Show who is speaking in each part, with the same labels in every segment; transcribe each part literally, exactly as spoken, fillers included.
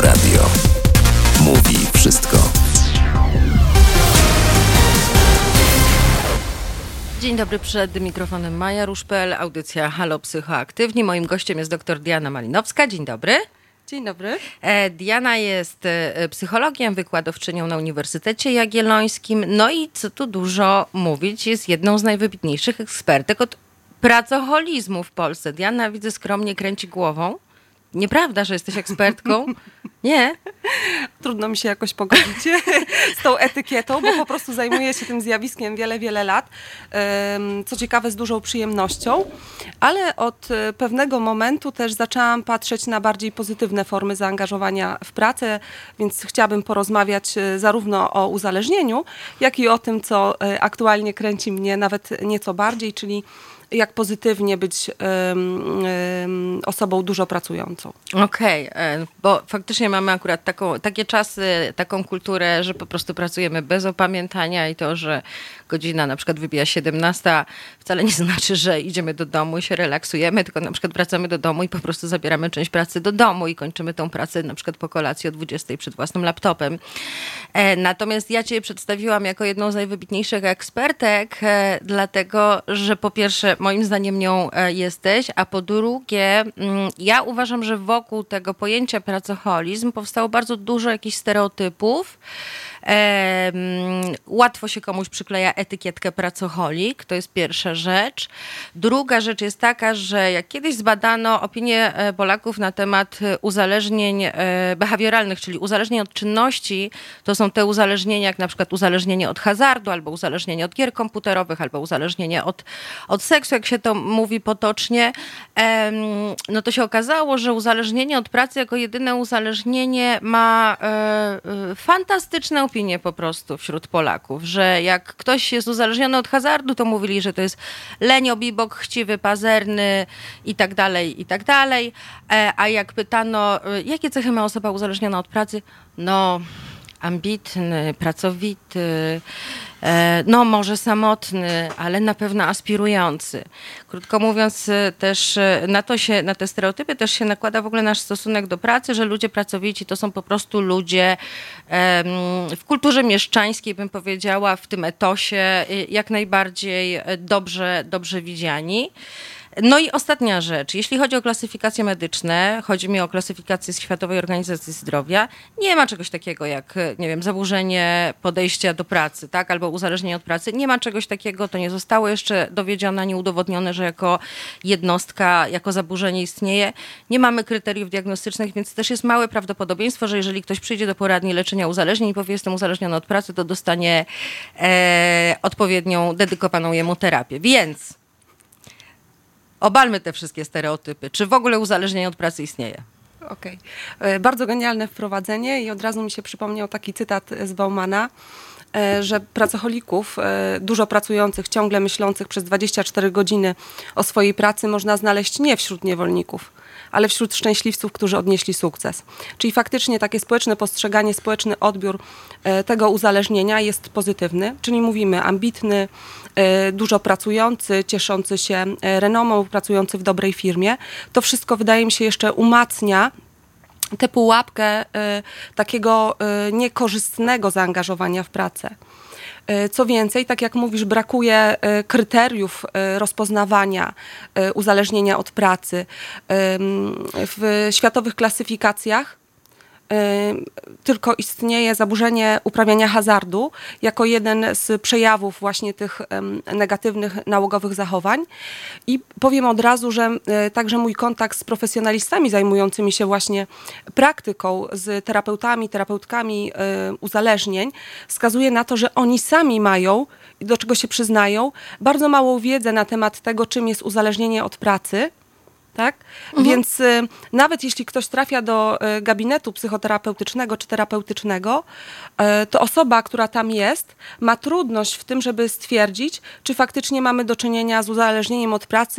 Speaker 1: Radio. Mówi wszystko.
Speaker 2: Dzień dobry, przed mikrofonem Maja Ruszpel, audycja Halo Psychoaktywni. Moim gościem jest dr Diana Malinowska. Dzień dobry.
Speaker 3: Dzień dobry.
Speaker 2: Diana jest psychologiem, wykładowczynią na Uniwersytecie Jagiellońskim. No i co tu dużo mówić, jest jedną z najwybitniejszych ekspertek od pracoholizmu w Polsce. Diana, widzę, skromnie kręci głową. Nieprawda, że jesteś ekspertką? Nie?
Speaker 3: Trudno mi się jakoś pogodzić z tą etykietą, bo po prostu zajmuję się tym zjawiskiem wiele, wiele lat. Co ciekawe, z dużą przyjemnością, ale od pewnego momentu też zaczęłam patrzeć na bardziej pozytywne formy zaangażowania w pracę, więc chciałabym porozmawiać zarówno o uzależnieniu, jak i o tym, co aktualnie kręci mnie nawet nieco bardziej, czyli jak pozytywnie być um, um, osobą dużo pracującą.
Speaker 2: Okej, okay, bo faktycznie mamy akurat taką, takie czasy, taką kulturę, że po prostu pracujemy bez opamiętania i to, że godzina na przykład wybija siedemnasta, wcale nie znaczy, że idziemy do domu i się relaksujemy, tylko na przykład wracamy do domu i po prostu zabieramy część pracy do domu i kończymy tą pracę na przykład po kolacji o dwudziestej przed własnym laptopem. E, natomiast ja cię przedstawiłam jako jedną z najwybitniejszych ekspertek, e, dlatego, że po pierwsze moim zdaniem nią jesteś, a po drugie ja uważam, że wokół tego pojęcia pracoholizm powstało bardzo dużo jakichś stereotypów. E, łatwo się komuś przykleja etykietkę pracoholik, to jest pierwsza rzecz. Druga rzecz jest taka, że jak kiedyś zbadano opinię Polaków na temat uzależnień behawioralnych, czyli uzależnień od czynności, to są te uzależnienia jak na przykład uzależnienie od hazardu, albo uzależnienie od gier komputerowych, albo uzależnienie od, od seksu, jak się to mówi potocznie, e, no to się okazało, że uzależnienie od pracy jako jedyne uzależnienie ma e, e, fantastyczne opinie po prostu wśród Polaków, że jak ktoś jest uzależniony od hazardu, to mówili, że to jest lenio, bibok, chciwy, pazerny i tak dalej, i tak dalej. A jak pytano, jakie cechy ma osoba uzależniona od pracy? No, ambitny, pracowity, no może samotny, ale na pewno aspirujący. Krótko mówiąc, też na to się, na te stereotypy też się nakłada w ogóle nasz stosunek do pracy, że ludzie pracowici to są po prostu ludzie w kulturze mieszczańskiej, bym powiedziała, w tym etosie jak najbardziej dobrze, dobrze widziani. No i ostatnia rzecz, jeśli chodzi o klasyfikacje medyczne, chodzi mi o klasyfikację z Światowej Organizacji Zdrowia, nie ma czegoś takiego jak, nie wiem, zaburzenie podejścia do pracy, tak, albo uzależnienie od pracy. Nie ma czegoś takiego, to nie zostało jeszcze dowiedzione, ani udowodnione, że jako jednostka, jako zaburzenie istnieje. Nie mamy kryteriów diagnostycznych, więc też jest małe prawdopodobieństwo, że jeżeli ktoś przyjdzie do poradni leczenia uzależnień i powie, jestem uzależniony od pracy, to dostanie e, odpowiednią, dedykowaną jemu terapię. Więc obalmy te wszystkie stereotypy. Czy w ogóle uzależnienie od pracy istnieje?
Speaker 3: Okej. Okay. Bardzo genialne wprowadzenie i od razu mi się przypomniał taki cytat z Baumana, że pracocholików, dużo pracujących, ciągle myślących przez dwadzieścia cztery godziny o swojej pracy można znaleźć nie wśród niewolników, ale wśród szczęśliwców, którzy odnieśli sukces. Czyli faktycznie takie społeczne postrzeganie, społeczny odbiór tego uzależnienia jest pozytywny, czyli mówimy ambitny, dużo pracujący, cieszący się renomą, pracujący w dobrej firmie. To wszystko wydaje mi się jeszcze umacnia tę pułapkę y, takiego y, niekorzystnego zaangażowania w pracę. Y, co więcej, tak jak mówisz, brakuje y, kryteriów y, rozpoznawania y, uzależnienia od pracy. Y, w światowych klasyfikacjach tylko istnieje zaburzenie uprawiania hazardu jako jeden z przejawów właśnie tych negatywnych nałogowych zachowań. I powiem od razu, że także mój kontakt z profesjonalistami zajmującymi się właśnie praktyką, z terapeutami, terapeutkami uzależnień wskazuje na to, że oni sami mają, do czego się przyznają, bardzo małą wiedzę na temat tego, czym jest uzależnienie od pracy. Tak? Mhm. Więc y, nawet jeśli ktoś trafia do y, gabinetu psychoterapeutycznego czy terapeutycznego, y, to osoba, która tam jest, ma trudność w tym, żeby stwierdzić, czy faktycznie mamy do czynienia z uzależnieniem od pracy,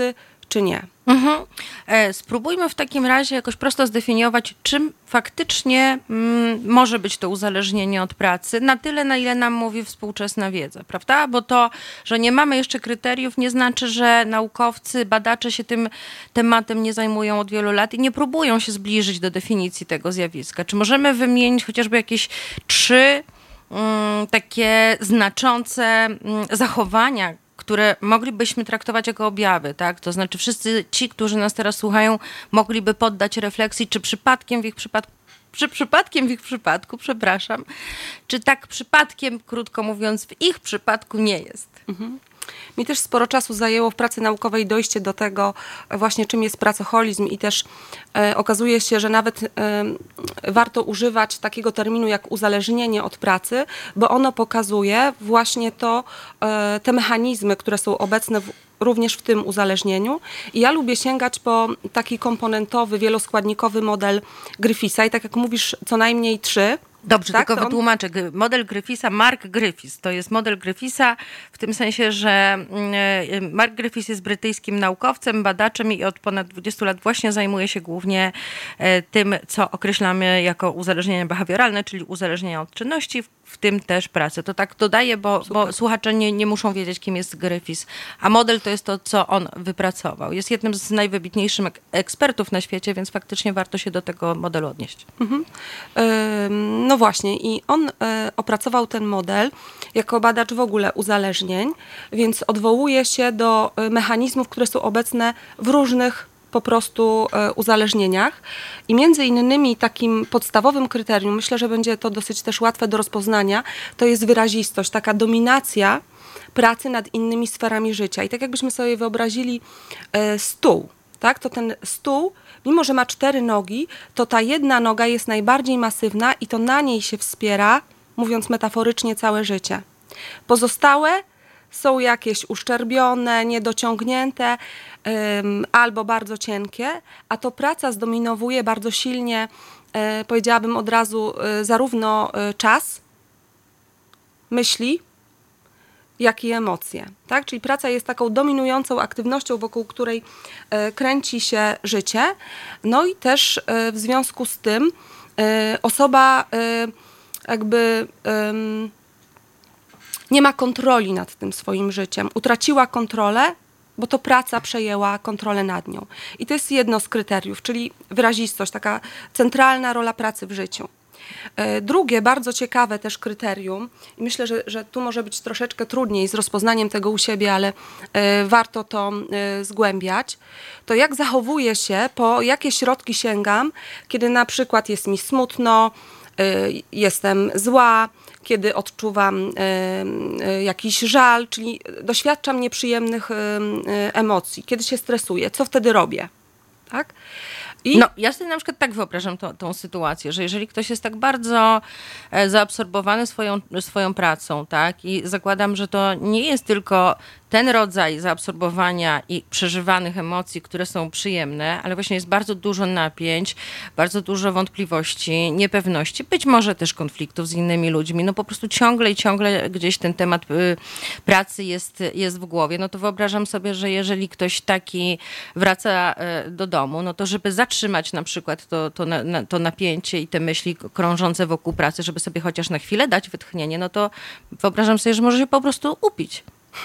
Speaker 3: czy nie.
Speaker 2: Mhm. E, spróbujmy w takim razie jakoś prosto zdefiniować, czym faktycznie mm, może być to uzależnienie od pracy, na tyle, na ile nam mówi współczesna wiedza, prawda? Bo to, że nie mamy jeszcze kryteriów, nie znaczy, że naukowcy, badacze się tym tematem nie zajmują od wielu lat i nie próbują się zbliżyć do definicji tego zjawiska. Czy możemy wymienić chociażby jakieś trzy mm, takie znaczące mm, zachowania, które moglibyśmy traktować jako objawy, tak? To znaczy wszyscy ci, którzy nas teraz słuchają, mogliby poddać refleksji, czy przypadkiem w ich przypadku, czy przypadkiem w ich przypadku, przepraszam, czy tak przypadkiem, krótko mówiąc, w ich przypadku nie jest.
Speaker 3: Mhm. Mi też sporo czasu zajęło w pracy naukowej dojście do tego właśnie, czym jest pracoholizm i też e, okazuje się, że nawet e, warto używać takiego terminu jak uzależnienie od pracy, bo ono pokazuje właśnie to, e, te mechanizmy, które są obecne w, również w tym uzależnieniu. I ja lubię sięgać po taki komponentowy, wieloskładnikowy model Griffitha i tak jak mówisz, co najmniej trzy.
Speaker 2: Dobrze,
Speaker 3: tak,
Speaker 2: tylko
Speaker 3: on...
Speaker 2: wytłumaczę. Model Griffitha, Mark Griffiths, to jest model Griffitha w tym sensie, że Mark Griffiths jest brytyjskim naukowcem, badaczem i od ponad dwudziestu lat właśnie zajmuje się głównie tym, co określamy jako uzależnienie behawioralne, czyli uzależnienie od czynności, w tym też pracy. To tak dodaję, bo, bo słuchacze nie, nie muszą wiedzieć, kim jest Griffiths. A model to jest to, co on wypracował. Jest jednym z najwybitniejszych ekspertów na świecie, więc faktycznie warto się do tego modelu odnieść.
Speaker 3: Mhm. No właśnie i on opracował ten model jako badacz w ogóle uzależnień, więc odwołuje się do mechanizmów, które są obecne w różnych po prostu uzależnieniach i między innymi takim podstawowym kryterium, myślę, że będzie to dosyć też łatwe do rozpoznania, to jest wyrazistość, taka dominacja pracy nad innymi sferami życia. I tak jakbyśmy sobie wyobrazili stół, tak, to ten stół, mimo że ma cztery nogi, to ta jedna noga jest najbardziej masywna i to na niej się wspiera, mówiąc metaforycznie, całe życie. Pozostałe są jakieś uszczerbione, niedociągnięte ym, albo bardzo cienkie, a to praca zdominowuje bardzo silnie, y, powiedziałabym od razu, y, zarówno y, czas, myśli, jak i emocje. Tak? Czyli praca jest taką dominującą aktywnością, wokół której y, kręci się życie. No i też y, w związku z tym y, osoba y, jakby... Y, nie ma kontroli nad tym swoim życiem. Utraciła kontrolę, bo to praca przejęła kontrolę nad nią. I to jest jedno z kryteriów, czyli wyrazistość, taka centralna rola pracy w życiu. Drugie, bardzo ciekawe też kryterium, i myślę, że, że tu może być troszeczkę trudniej z rozpoznaniem tego u siebie, ale warto to zgłębiać, to jak zachowuję się, po jakie środki sięgam, kiedy na przykład jest mi smutno, jestem zła, kiedy odczuwam y, y, jakiś żal, czyli doświadczam nieprzyjemnych y, y, emocji, kiedy się stresuję, co wtedy robię, tak? I...
Speaker 2: No, ja sobie na przykład tak wyobrażam to, tą sytuację, że jeżeli ktoś jest tak bardzo e, zaabsorbowany swoją, swoją pracą, tak, i zakładam, że to nie jest tylko ten rodzaj zaabsorbowania i przeżywanych emocji, które są przyjemne, ale właśnie jest bardzo dużo napięć, bardzo dużo wątpliwości, niepewności, być może też konfliktów z innymi ludźmi, no po prostu ciągle i ciągle gdzieś ten temat y, pracy jest, jest w głowie, no to wyobrażam sobie, że jeżeli ktoś taki wraca y, do domu, no to żeby zatrzymać na przykład to, to, na, to napięcie i te myśli krążące wokół pracy, żeby sobie chociaż na chwilę dać wytchnienie, no to wyobrażam sobie, że może się po prostu upić.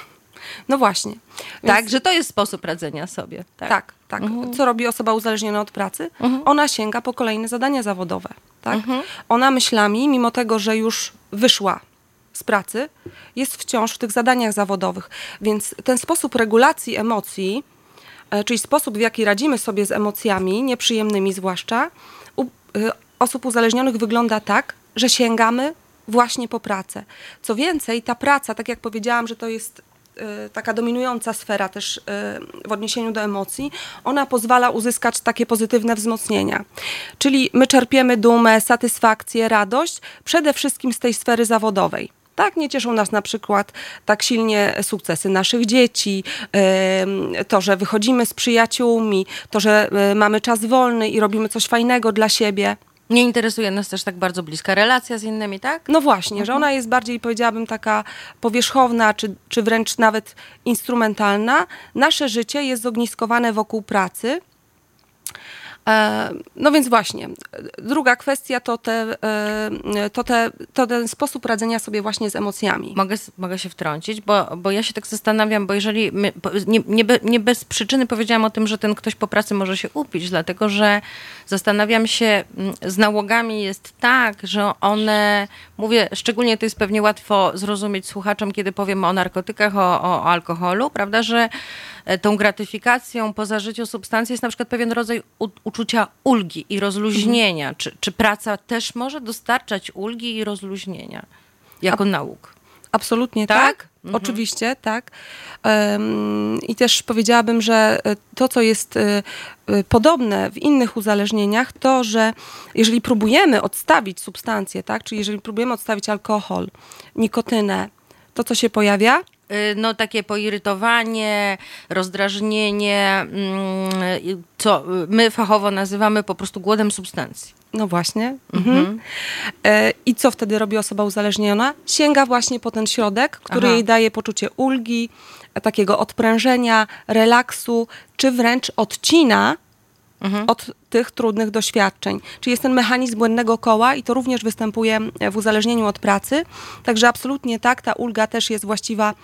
Speaker 3: No właśnie.
Speaker 2: Tak,
Speaker 3: Więc...
Speaker 2: że to jest sposób radzenia sobie. Tak,
Speaker 3: tak. tak. Mhm. Co robi osoba uzależniona od pracy? Mhm. Ona sięga po kolejne zadania zawodowe. Tak? Mhm. Ona myślami, mimo tego, że już wyszła z pracy, jest wciąż w tych zadaniach zawodowych. Więc ten sposób regulacji emocji, czyli sposób, w jaki radzimy sobie z emocjami, nieprzyjemnymi zwłaszcza, u osób uzależnionych wygląda tak, że sięgamy właśnie po pracę. Co więcej, ta praca, tak jak powiedziałam, że to jest taka dominująca sfera też w odniesieniu do emocji, ona pozwala uzyskać takie pozytywne wzmocnienia. Czyli my czerpiemy dumę, satysfakcję, radość przede wszystkim z tej sfery zawodowej. Tak, nie cieszą nas na przykład tak silnie sukcesy naszych dzieci, to, że wychodzimy z przyjaciółmi, to, że mamy czas wolny i robimy coś fajnego dla siebie.
Speaker 2: Nie interesuje nas też tak bardzo bliska relacja z innymi, tak?
Speaker 3: No właśnie, mhm. że ona jest bardziej, powiedziałabym, taka powierzchowna, czy, czy wręcz nawet instrumentalna. Nasze życie jest zogniskowane wokół pracy. No więc właśnie, druga kwestia to, te, to, te, to ten sposób radzenia sobie właśnie z emocjami.
Speaker 2: Mogę, mogę się wtrącić, bo, bo ja się tak zastanawiam, bo jeżeli my, nie, nie, be, nie bez przyczyny powiedziałam o tym, że ten ktoś po pracy może się upić, dlatego że zastanawiam się, z nałogami jest tak, że one, mówię, szczególnie to jest pewnie łatwo zrozumieć słuchaczom, kiedy powiem o narkotykach, o, o, o alkoholu, prawda, że tą gratyfikacją po zażyciu substancji jest na przykład pewien rodzaj u, uczucia ulgi i rozluźnienia. Mhm. Czy, czy praca też może dostarczać ulgi i rozluźnienia jako A, nauk?
Speaker 3: Absolutnie
Speaker 2: tak.
Speaker 3: tak. Mhm. Oczywiście, tak. Um, I też powiedziałabym, że to, co jest y, y, podobne w innych uzależnieniach, to, że jeżeli próbujemy odstawić substancje, tak, czyli jeżeli próbujemy odstawić alkohol, nikotynę, to co się pojawia?
Speaker 2: No takie poirytowanie, rozdrażnienie, co my fachowo nazywamy po prostu głodem substancji.
Speaker 3: No właśnie. Mhm. Mhm. I co wtedy robi osoba uzależniona? Sięga właśnie po ten środek, który Aha. jej daje poczucie ulgi, takiego odprężenia, relaksu, czy wręcz odcina Mhm. od tych trudnych doświadczeń. Czyli jest ten mechanizm błędnego koła i to również występuje w uzależnieniu od pracy. Także absolutnie tak, ta ulga też jest właściwa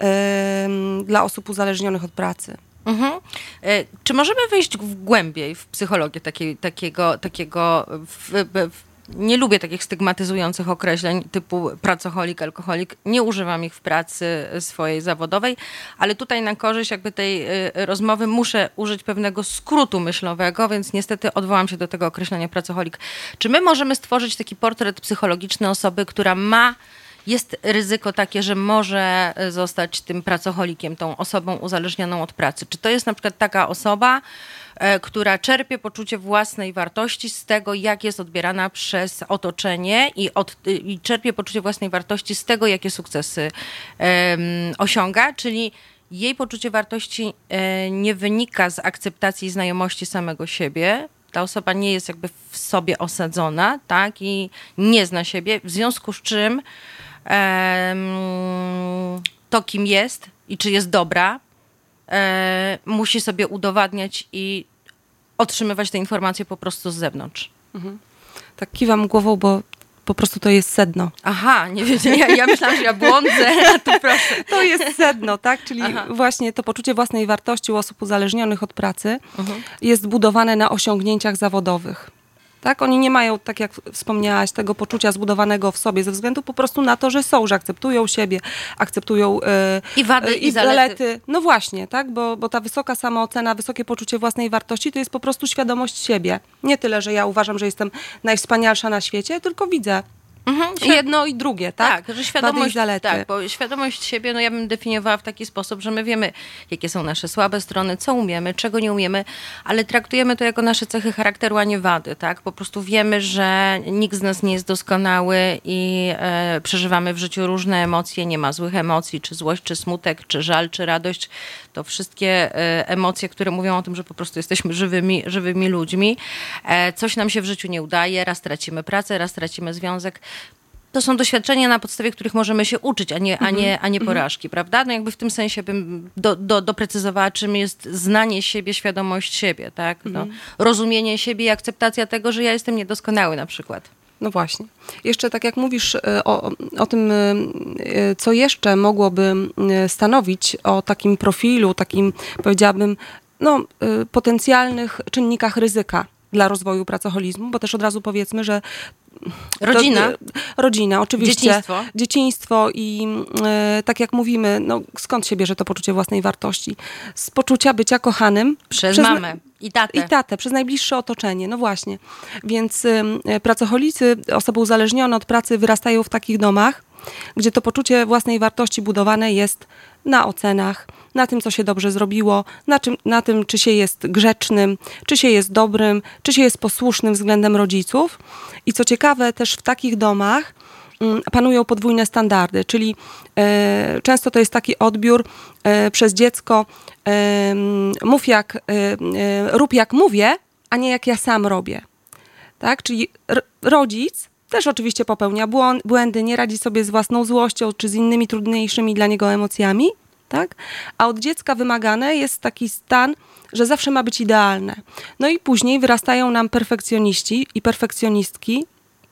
Speaker 3: y, dla osób uzależnionych od pracy.
Speaker 2: Mhm. Y, czy możemy wejść w głębiej w psychologię takiej, takiego, takiego w, w, nie lubię takich stygmatyzujących określeń typu pracoholik, alkoholik. Nie używam ich w pracy swojej zawodowej, ale tutaj na korzyść jakby tej y, rozmowy muszę użyć pewnego skrótu myślowego, więc niestety odwołam się do tego określenia pracoholik. Czy my możemy stworzyć taki portret psychologiczny osoby, która ma, jest ryzyko takie, że może zostać tym pracoholikiem, tą osobą uzależnioną od pracy? Czy to jest na przykład taka osoba, która czerpie poczucie własnej wartości z tego, jak jest odbierana przez otoczenie i, od, i czerpie poczucie własnej wartości z tego, jakie sukcesy um, osiąga, czyli jej poczucie wartości um, nie wynika z akceptacji i znajomości samego siebie. Ta osoba nie jest jakby w sobie osadzona, tak, i nie zna siebie, w związku z czym um, to, kim jest i czy jest dobra, E, musi sobie udowadniać i otrzymywać te informacje po prostu z zewnątrz.
Speaker 3: Mhm. Tak kiwam głową, bo po prostu to jest sedno.
Speaker 2: Aha, nie wiem, ja, ja myślałam, że ja błądzę, a tu proszę.
Speaker 3: To jest sedno, tak? Czyli Aha. właśnie to poczucie własnej wartości u osób uzależnionych od pracy mhm. jest budowane na osiągnięciach zawodowych. Tak? Oni nie mają, tak jak wspomniałaś, tego poczucia zbudowanego w sobie ze względu po prostu na to, że są, że akceptują siebie, akceptują e,
Speaker 2: i wady, e,
Speaker 3: i,
Speaker 2: i zalety.
Speaker 3: zalety. No właśnie, tak? Bo, bo ta wysoka samoocena, wysokie poczucie własnej wartości to jest po prostu świadomość siebie. Nie tyle, że ja uważam, że jestem najwspanialsza na świecie, tylko widzę Mhm, I jedno i drugie, tak?
Speaker 2: Tak, że świadomość, tak, bo świadomość siebie, no ja bym definiowała w taki sposób, że my wiemy, jakie są nasze słabe strony, co umiemy, czego nie umiemy, ale traktujemy to jako nasze cechy charakteru, a nie wady, tak? Po prostu wiemy, że nikt z nas nie jest doskonały i e, przeżywamy w życiu różne emocje, nie ma złych emocji, czy złość, czy smutek, czy żal, czy radość. To wszystkie e, emocje, które mówią o tym, że po prostu jesteśmy żywymi, żywymi ludźmi. E, coś nam się w życiu nie udaje, raz tracimy pracę, raz tracimy związek. To są doświadczenia, na podstawie których możemy się uczyć, a nie, a nie, a nie porażki, prawda? No jakby w tym sensie bym do, do, doprecyzowała, czym jest znanie siebie, świadomość siebie, tak? No, rozumienie siebie i akceptacja tego, że ja jestem niedoskonały na przykład.
Speaker 3: No właśnie. Jeszcze tak jak mówisz o, o tym, co jeszcze mogłoby stanowić o takim profilu, takim powiedziałabym, no, potencjalnych czynnikach ryzyka dla rozwoju pracoholizmu, bo też od razu powiedzmy, że
Speaker 2: Rodzina.
Speaker 3: To, rodzina, oczywiście.
Speaker 2: Dzieciństwo.
Speaker 3: Dzieciństwo i e, tak jak mówimy, no, skąd się bierze to poczucie własnej wartości? Z poczucia bycia kochanym.
Speaker 2: Przez, przez mamę i tatę.
Speaker 3: I tatę, przez najbliższe otoczenie, no właśnie. Więc e, pracoholicy, osoby uzależnione od pracy wyrastają w takich domach, gdzie to poczucie własnej wartości budowane jest na ocenach, na tym, co się dobrze zrobiło, na, czym, na tym, czy się jest grzecznym, czy się jest dobrym, czy się jest posłusznym względem rodziców. I co ciekawe, też w takich domach mm, panują podwójne standardy, czyli e, często to jest taki odbiór e, przez dziecko e, mów jak, e, e, rób jak mówię, a nie jak ja sam robię. tak? Czyli r- rodzic też oczywiście popełnia błędy, nie radzi sobie z własną złością czy z innymi trudniejszymi dla niego emocjami, tak? A od dziecka wymagane jest taki stan, że zawsze ma być idealne. No i później wyrastają nam perfekcjoniści i perfekcjonistki.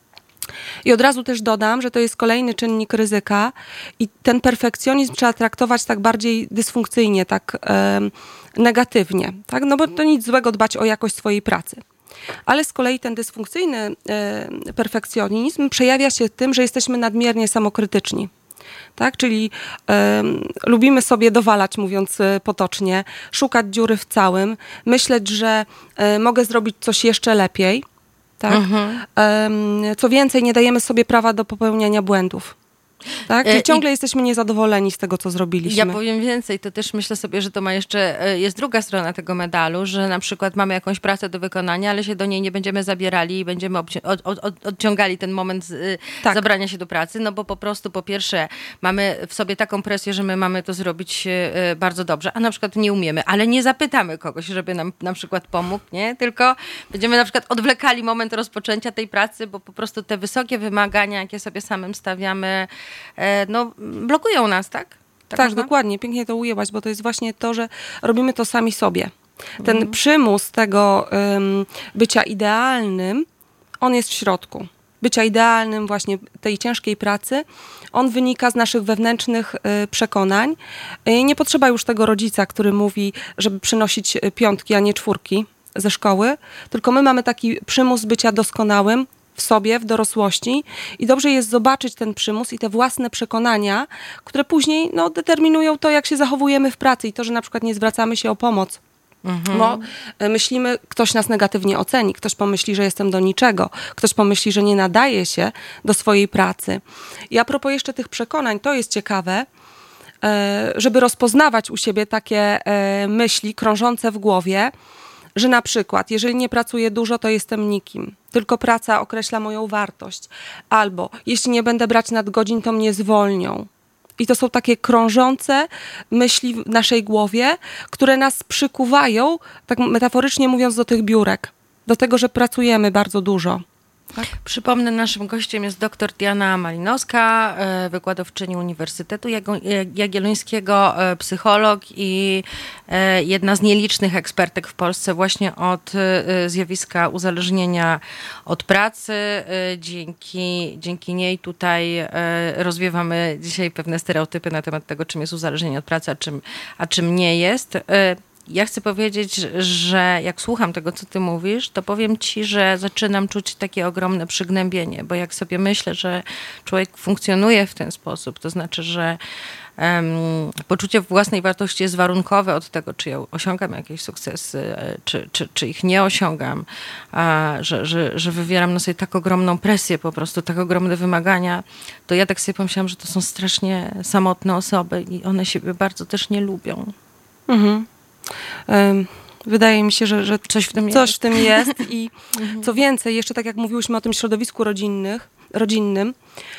Speaker 3: I od razu też dodam, że to jest kolejny czynnik ryzyka i ten perfekcjonizm trzeba traktować tak bardziej dysfunkcyjnie, tak e, negatywnie, tak? No bo to nic złego dbać o jakość swojej pracy. Ale z kolei ten dysfunkcyjny e, perfekcjonizm przejawia się tym, że jesteśmy nadmiernie samokrytyczni. Tak? Czyli e, lubimy sobie dowalać, mówiąc e, potocznie, szukać dziury w całym, myśleć, że e, mogę zrobić coś jeszcze lepiej. Tak? Mhm. E, co więcej, nie dajemy sobie prawa do popełniania błędów. Tak? Czyli ciągle I jesteśmy niezadowoleni z tego, co zrobiliśmy.
Speaker 2: Ja powiem więcej, to też myślę sobie, że to ma jeszcze, jest druga strona tego medalu, że na przykład mamy jakąś pracę do wykonania, ale się do niej nie będziemy zabierali i będziemy obci- od, od, od, odciągali ten moment z, tak. zabrania się do pracy, no bo po prostu po pierwsze mamy w sobie taką presję, że my mamy to zrobić bardzo dobrze, a na przykład nie umiemy, ale nie zapytamy kogoś, żeby nam na przykład pomógł, nie? Tylko będziemy na przykład odwlekali moment rozpoczęcia tej pracy, bo po prostu te wysokie wymagania, jakie sobie samym stawiamy, no, blokują nas, tak?
Speaker 3: Tak, tak dokładnie. Pięknie to ujęłaś, bo to jest właśnie to, że robimy to sami sobie. Ten mhm. przymus tego um, bycia idealnym, on jest w środku. Bycia idealnym, właśnie tej ciężkiej pracy, on wynika z naszych wewnętrznych y, przekonań. Y, nie potrzeba już tego rodzica, który mówi, żeby przynosić piątki, a nie czwórki ze szkoły, tylko my mamy taki przymus bycia doskonałym, w sobie, w dorosłości i dobrze jest zobaczyć ten przymus i te własne przekonania, które później no, determinują to, jak się zachowujemy w pracy i to, że na przykład nie zwracamy się o pomoc. Mhm. Bo myślimy, ktoś nas negatywnie oceni, ktoś pomyśli, że jestem do niczego, ktoś pomyśli, że nie nadaje się do swojej pracy. I a propos jeszcze tych przekonań, to jest ciekawe, żeby rozpoznawać u siebie takie myśli krążące w głowie, że na przykład, jeżeli nie pracuję dużo, to jestem nikim. Tylko praca określa moją wartość. Albo jeśli nie będę brać nadgodzin, to mnie zwolnią. I to są takie krążące myśli w naszej głowie, które nas przykuwają, tak metaforycznie mówiąc, do tych biurek. Do tego, że pracujemy bardzo dużo.
Speaker 2: Tak. Przypomnę, naszym gościem jest dr Diana Malinowska, wykładowczyni Uniwersytetu Jagiellońskiego, psycholog i jedna z nielicznych ekspertek w Polsce właśnie od zjawiska uzależnienia od pracy. Dzięki, dzięki niej tutaj rozwiewamy dzisiaj pewne stereotypy na temat tego, czym jest uzależnienie od pracy, a czym, a czym nie jest. Ja chcę powiedzieć, że jak słucham tego, co ty mówisz, to powiem ci, że zaczynam czuć takie ogromne przygnębienie, bo jak sobie myślę, że człowiek funkcjonuje w ten sposób, to znaczy, że um, poczucie własnej wartości jest warunkowe od tego, czy ja osiągam jakieś sukcesy, czy, czy, czy ich nie osiągam, a, że, że, że wywieram na sobie tak ogromną presję, po prostu tak ogromne wymagania, to ja tak sobie pomyślałam, że to są strasznie samotne osoby i one siebie bardzo też nie lubią.
Speaker 3: Mhm. Wydaje mi się, że, że coś w tym coś jest. W tym jest. I co więcej, jeszcze tak jak mówiłyśmy o tym środowisku rodzinnych, rodzinnym,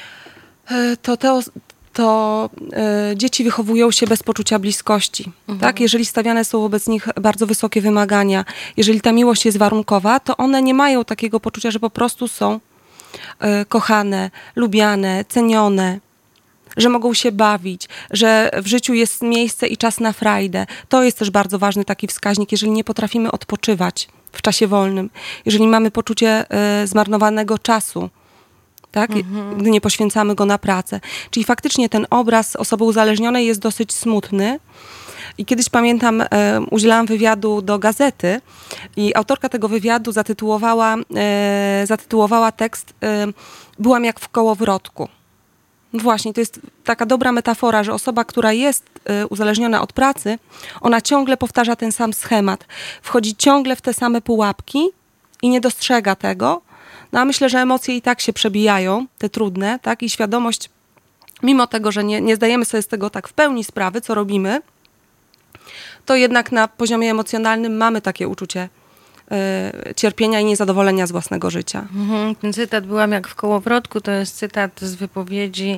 Speaker 3: to, te, to e, dzieci wychowują się bez poczucia bliskości. Mhm. Tak? Jeżeli stawiane są wobec nich bardzo wysokie wymagania, jeżeli ta miłość jest warunkowa, to one nie mają takiego poczucia, że po prostu są e, kochane, lubiane, cenione, że mogą się bawić, że w życiu jest miejsce i czas na frajdę. To jest też bardzo ważny taki wskaźnik, jeżeli nie potrafimy odpoczywać w czasie wolnym, jeżeli mamy poczucie y, zmarnowanego czasu, tak? Mhm. Gdy nie poświęcamy go na pracę. Czyli faktycznie ten obraz osoby uzależnionej jest dosyć smutny. I kiedyś pamiętam, y, udzielałam wywiadu do gazety i autorka tego wywiadu zatytułowała, y, zatytułowała tekst y, Byłam jak w kołowrotku. Właśnie, to jest taka dobra metafora, że osoba, która jest y, uzależniona od pracy, ona ciągle powtarza ten sam schemat. Wchodzi ciągle w te same pułapki i nie dostrzega tego. No a myślę, że emocje i tak się przebijają, te trudne, tak? I świadomość, mimo tego, że nie, nie zdajemy sobie z tego tak w pełni sprawy, co robimy, to jednak na poziomie emocjonalnym mamy takie uczucie y, cierpienia i niezadowolenia z własnego życia.
Speaker 2: Mhm. Ten cytat "byłam jak w kołowrotku" to jest cytat z wypowiedzi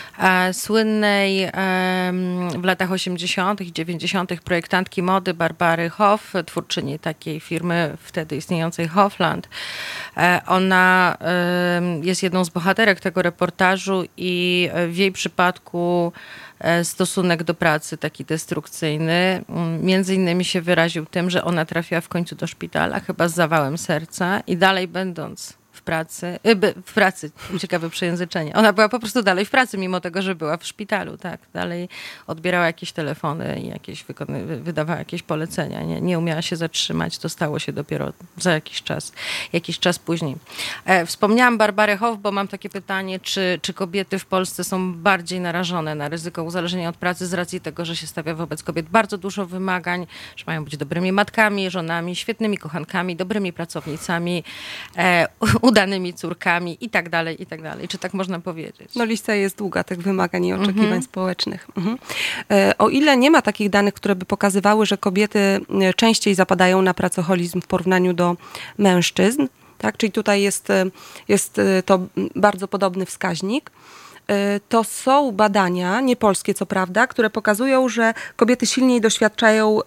Speaker 2: e, słynnej e, w latach osiemdziesiątych i dziewięćdziesiątych projektantki mody Barbary Hoff, twórczyni takiej firmy wtedy istniejącej Hoffland. E, ona e, jest jedną z bohaterek tego reportażu i w jej przypadku stosunek do pracy taki destrukcyjny między innymi się wyraził tym, że ona trafiła w końcu do szpitala, chyba z zawałem serca i dalej będąc w pracy, w pracy, ciekawe przejęzyczenie, ona była po prostu dalej w pracy, mimo tego, że była w szpitalu, tak, dalej odbierała jakieś telefony i jakieś wykony, wydawała jakieś polecenia, nie, nie umiała się zatrzymać, to stało się dopiero za jakiś czas, jakiś czas później. E, wspomniałam Barbarę Hoff, bo mam takie pytanie, czy, czy kobiety w Polsce są bardziej narażone na ryzyko uzależnienia od pracy z racji tego, że się stawia wobec kobiet bardzo dużo wymagań, że mają być dobrymi matkami, żonami, świetnymi kochankami, dobrymi pracownicami, e, udanymi córkami i tak dalej, i tak dalej. Czy tak można powiedzieć?
Speaker 3: No lista jest długa tych wymagań i oczekiwań
Speaker 2: Mhm.
Speaker 3: społecznych. Mhm. E, o ile nie ma takich danych, które by pokazywały, że kobiety częściej zapadają na pracoholizm w porównaniu do mężczyzn, tak? Czyli tutaj jest, jest to bardzo podobny wskaźnik, to są badania, niepolskie co prawda, które pokazują, że kobiety silniej doświadczają um,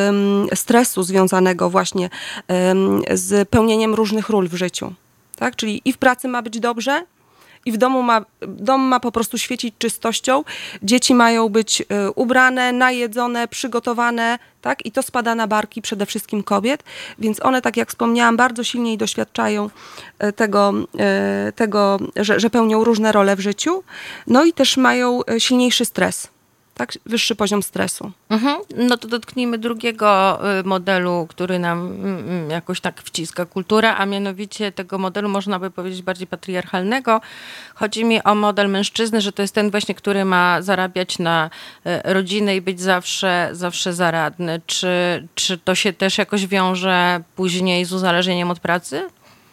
Speaker 3: stresu związanego właśnie um, z pełnieniem różnych ról w życiu. Tak? Czyli i w pracy ma być dobrze, i w domu ma, dom ma po prostu świecić czystością, dzieci mają być y, ubrane, najedzone, przygotowane, tak? I to spada na barki przede wszystkim kobiet, więc one, tak jak wspomniałam, bardzo silniej doświadczają y, tego, y, tego że, że pełnią różne role w życiu, no i też mają silniejszy stres. Tak, wyższy poziom stresu.
Speaker 2: Mhm. No to dotknijmy drugiego modelu, który nam jakoś tak wciska kultura, a mianowicie tego modelu, można by powiedzieć, bardziej patriarchalnego. Chodzi mi o model mężczyzny, że to jest ten właśnie, który ma zarabiać na rodzinę i być zawsze, zawsze zaradny. Czy, czy to się też jakoś wiąże później z uzależnieniem od pracy?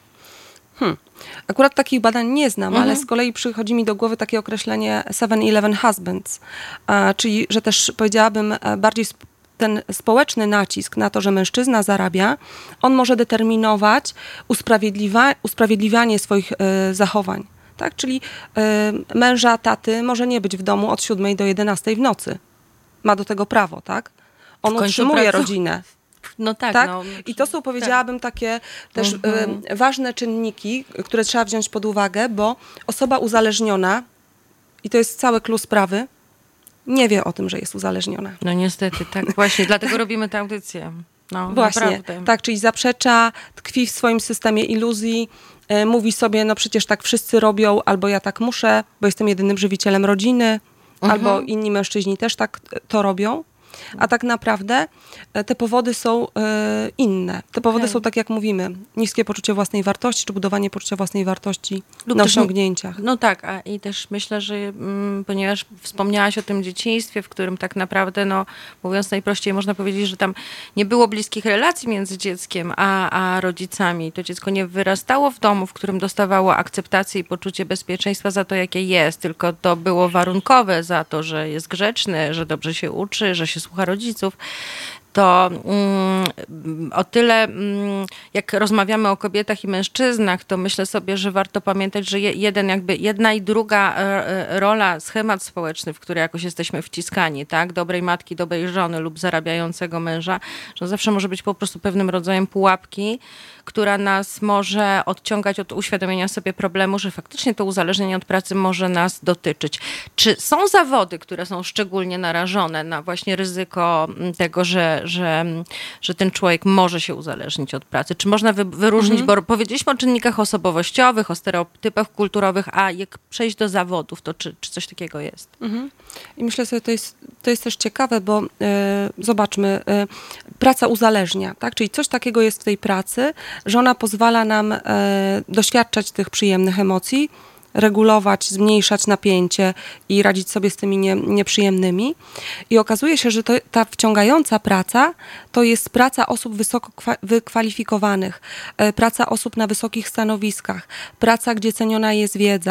Speaker 3: Hmm. Akurat takich badań nie znam,
Speaker 2: Mhm.
Speaker 3: ale z kolei przychodzi mi do głowy takie określenie seven eleven husbands, a, czyli, że też powiedziałabym bardziej sp- ten społeczny nacisk na to, że mężczyzna zarabia, on może determinować usprawiedliwa- usprawiedliwianie swoich y, zachowań. Tak? Czyli y, męża, taty może nie być w domu od siódmej do jedenastej w nocy. Ma do tego prawo, tak? On
Speaker 2: W końcu
Speaker 3: utrzymuje
Speaker 2: pracu-
Speaker 3: rodzinę.
Speaker 2: No tak.
Speaker 3: Tak?
Speaker 2: No,
Speaker 3: I to są, powiedziałabym, takie też
Speaker 2: Mhm.
Speaker 3: y, ważne czynniki, które trzeba wziąć pod uwagę, bo osoba uzależniona, i to jest cały klucz sprawy, nie wie o tym, że jest uzależniona.
Speaker 2: No niestety, tak właśnie, dlatego robimy tę audycję. No,
Speaker 3: Właśnie,
Speaker 2: naprawdę.
Speaker 3: tak, czyli zaprzecza, tkwi w swoim systemie iluzji, y, mówi sobie, no przecież tak wszyscy robią, albo ja tak muszę, bo jestem jedynym żywicielem rodziny,
Speaker 2: Mhm.
Speaker 3: albo inni mężczyźni też tak to robią. A tak naprawdę te powody są y, inne. Te powody
Speaker 2: Okay.
Speaker 3: są, tak jak mówimy, niskie poczucie własnej wartości, czy budowanie poczucia własnej wartości
Speaker 2: Lub
Speaker 3: na
Speaker 2: też-
Speaker 3: osiągnięciach.
Speaker 2: No tak, a i też myślę, że mm, ponieważ wspomniałaś o tym dzieciństwie, w którym tak naprawdę, no mówiąc najprościej, można powiedzieć, że tam nie było bliskich relacji między dzieckiem a, a rodzicami. To dziecko nie wyrastało w domu, w którym dostawało akceptację i poczucie bezpieczeństwa za to, jakie jest, tylko to było warunkowe za to, że jest grzeczny, że dobrze się uczy, że się słucha rodziców. To mm, o tyle, mm, jak rozmawiamy o kobietach i mężczyznach, to myślę sobie, że warto pamiętać, że je, jeden jakby, jedna i druga e, rola, schemat społeczny, w który jakoś jesteśmy wciskani, tak? Dobrej matki, dobrej żony lub zarabiającego męża, że zawsze może być po prostu pewnym rodzajem pułapki, która nas może odciągać od uświadomienia sobie problemu, że faktycznie to uzależnienie od pracy może nas dotyczyć. Czy są zawody, które są szczególnie narażone na właśnie ryzyko tego, że, że, że ten człowiek może się uzależnić od pracy? Czy można wy, wyróżnić,
Speaker 3: Mhm.
Speaker 2: bo powiedzieliśmy o czynnikach osobowościowych, o stereotypach kulturowych, a jak przejść do zawodów, to czy, czy coś takiego jest?
Speaker 3: Mhm. I myślę sobie, to jest, to jest też ciekawe, bo e, zobaczmy, e, praca uzależnia, tak? Czyli coś takiego jest w tej pracy, że ona pozwala nam e, doświadczać tych przyjemnych emocji, regulować, zmniejszać napięcie i radzić sobie z tymi nie, nieprzyjemnymi. I okazuje się, że to, ta wciągająca praca to jest praca osób wysoko kwa- wykwalifikowanych, e, praca osób na wysokich stanowiskach, praca, gdzie ceniona jest wiedza.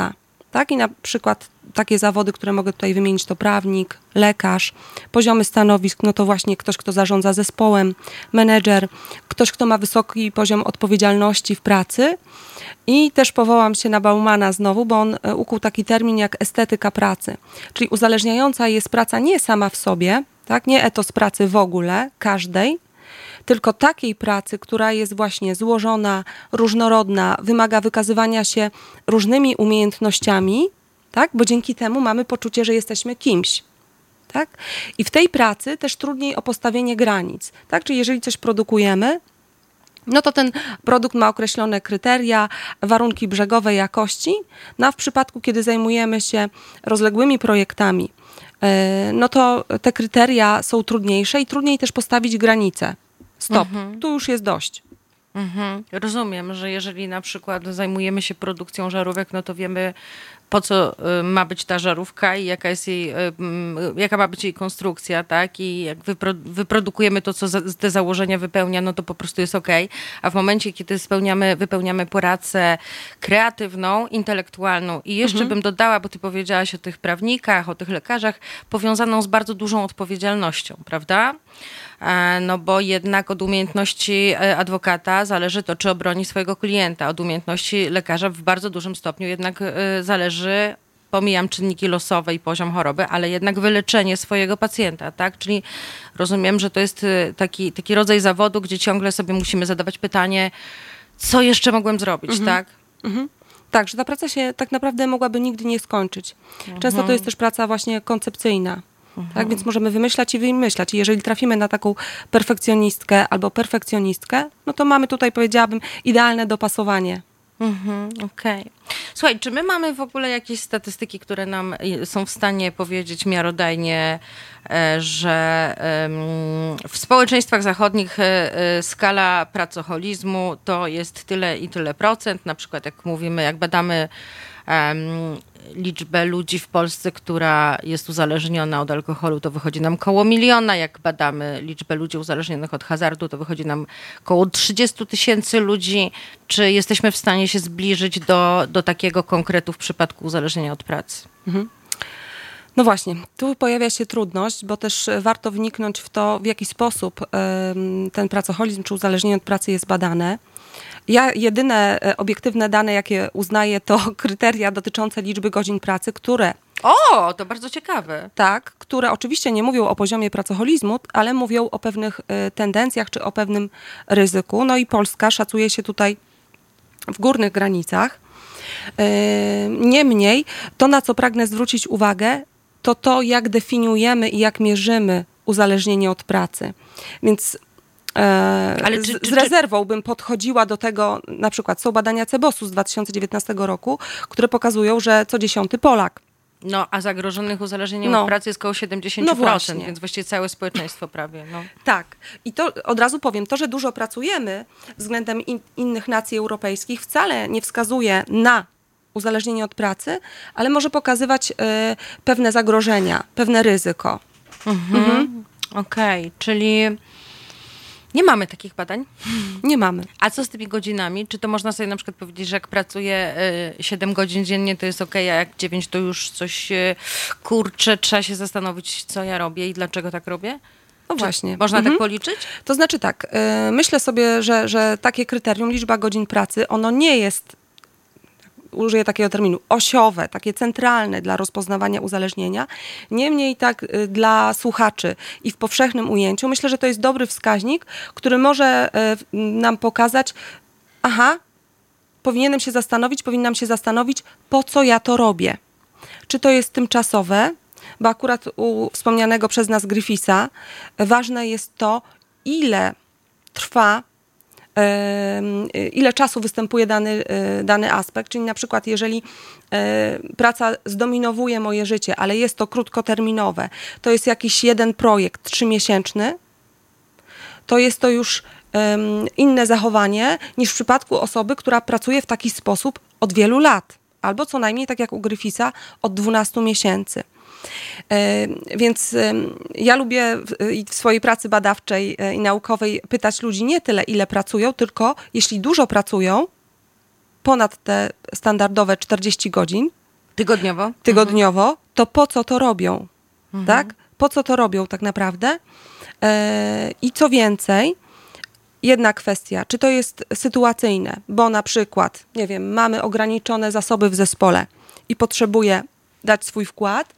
Speaker 3: Tak? I na przykład takie zawody, które mogę tutaj wymienić, to prawnik, lekarz, poziomy stanowisk, no to właśnie ktoś, kto zarządza zespołem, menedżer, ktoś, kto ma wysoki poziom odpowiedzialności w pracy. I też powołam się na Baumana znowu, bo on ukuł taki termin jak estetyka pracy. Czyli uzależniająca jest praca nie sama w sobie, tak? Nie etos pracy w ogóle, każdej, tylko takiej pracy, która jest właśnie złożona, różnorodna, wymaga wykazywania się różnymi umiejętnościami, tak? Bo dzięki temu mamy poczucie, że jesteśmy kimś. Tak? I w tej pracy też trudniej o postawienie granic. Tak? Czyli jeżeli coś produkujemy, no to ten produkt ma określone kryteria, warunki brzegowe jakości, no a w przypadku, kiedy zajmujemy się rozległymi projektami, no to te kryteria są trudniejsze i trudniej też postawić granice. Stop, mhm. tu już jest dość.
Speaker 2: Mhm. Rozumiem, że jeżeli na przykład zajmujemy się produkcją żarówek, no to wiemy, po co ma być ta żarówka i jaka jest jej, jaka ma być jej konstrukcja, tak? I jak wypro, wyprodukujemy to, co za, te założenia wypełnia, no to po prostu jest okej. A w momencie, kiedy spełniamy, wypełniamy pracę kreatywną, intelektualną i jeszcze mhm. bym dodała, bo ty powiedziałaś o tych prawnikach, o tych lekarzach, powiązaną z bardzo dużą odpowiedzialnością, prawda? No bo jednak od umiejętności adwokata zależy to, czy obroni swojego klienta. Od umiejętności lekarza w bardzo dużym stopniu jednak zależy, pomijam czynniki losowe i poziom choroby, ale jednak wyleczenie swojego pacjenta, tak? Czyli rozumiem, że to jest taki, taki rodzaj zawodu, gdzie ciągle sobie musimy zadawać pytanie, co jeszcze mogłem zrobić, mhm. tak?
Speaker 3: Mhm. Tak, że ta praca się tak naprawdę mogłaby nigdy nie skończyć. Często mhm. to jest też praca właśnie koncepcyjna. Mhm. Tak, więc możemy wymyślać i wymyślać. I jeżeli trafimy na taką perfekcjonistkę albo perfekcjonistkę, no to mamy tutaj, powiedziałabym, idealne dopasowanie.
Speaker 2: Mhm, okej. Okay. Słuchaj, czy my mamy w ogóle jakieś statystyki, które nam są w stanie powiedzieć miarodajnie, że w społeczeństwach zachodnich skala pracoholizmu to jest tyle i tyle procent, na przykład jak mówimy, jak badamy liczbę ludzi w Polsce, która jest uzależniona od alkoholu, to wychodzi nam koło miliona. Jak badamy liczbę ludzi uzależnionych od hazardu, to wychodzi nam koło trzydzieści tysięcy ludzi. Czy jesteśmy w stanie się zbliżyć do, do takiego konkretu w przypadku uzależnienia od pracy?
Speaker 3: Mhm. No właśnie, tu pojawia się trudność, bo też warto wniknąć w to, w jaki sposób ten pracoholizm czy uzależnienie od pracy jest badane. Ja jedyne obiektywne dane, jakie uznaję, to kryteria dotyczące liczby godzin pracy, które...
Speaker 2: O, to bardzo ciekawe.
Speaker 3: Tak, które oczywiście nie mówią o poziomie pracoholizmu, ale mówią o pewnych tendencjach czy o pewnym ryzyku. No i Polska szacuje się tutaj w górnych granicach. Niemniej, to na co pragnę zwrócić uwagę, to to, jak definiujemy i jak mierzymy uzależnienie od pracy. Więc Ale czy, z, czy, z rezerwą bym podchodziła do tego, na przykład są badania Cebosu z dwa tysiące dziewiętnastego roku, które pokazują, że co dziesiąty Polak.
Speaker 2: No, a zagrożonych uzależnieniem no. od pracy jest około siedemdziesiąt procent, no więc właściwie całe społeczeństwo prawie. No.
Speaker 3: Tak. I to od razu powiem, to, że dużo pracujemy względem in, innych nacji europejskich wcale nie wskazuje na uzależnienie od pracy, ale może pokazywać y, pewne zagrożenia, pewne ryzyko.
Speaker 2: Mhm. Mhm. Okej, okay. Czyli nie mamy takich badań?
Speaker 3: Nie mamy.
Speaker 2: A co z tymi godzinami? Czy to można sobie na przykład powiedzieć, że jak pracuję siedem godzin dziennie, to jest okej, okay, a jak dziewięć, to już coś kurczę, trzeba się zastanowić, co ja robię i dlaczego tak robię?
Speaker 3: No Czy właśnie.
Speaker 2: Można mhm. tak policzyć?
Speaker 3: To znaczy tak, yy, myślę sobie, że, że takie kryterium, liczba godzin pracy, ono nie jest, użyję takiego terminu, osiowe, takie centralne dla rozpoznawania uzależnienia. Niemniej tak y, dla słuchaczy i w powszechnym ujęciu myślę, że to jest dobry wskaźnik, który może y, nam pokazać, aha, powinienem się zastanowić, powinnam się zastanowić, po co ja to robię. Czy to jest tymczasowe, bo akurat u wspomnianego przez nas Griffitha ważne jest to, ile trwa, ile czasu występuje dany, dany aspekt, czyli na przykład jeżeli praca zdominowuje moje życie, ale jest to krótkoterminowe, to jest jakiś jeden projekt trzymiesięczny, to jest to już inne zachowanie niż w przypadku osoby, która pracuje w taki sposób od wielu lat, albo co najmniej, tak jak u Griffitha, od dwunastu miesięcy. Więc ja lubię w swojej pracy badawczej i naukowej pytać ludzi nie tyle, ile pracują, tylko jeśli dużo pracują, ponad te standardowe czterdzieści godzin,
Speaker 2: Tygodniowo?
Speaker 3: Tygodniowo, to po co to robią? Mhm. Tak? Po co to robią tak naprawdę? E, I co więcej, jedna kwestia, czy to jest sytuacyjne, bo na przykład, nie wiem, mamy ograniczone zasoby w zespole i potrzebuję dać swój wkład,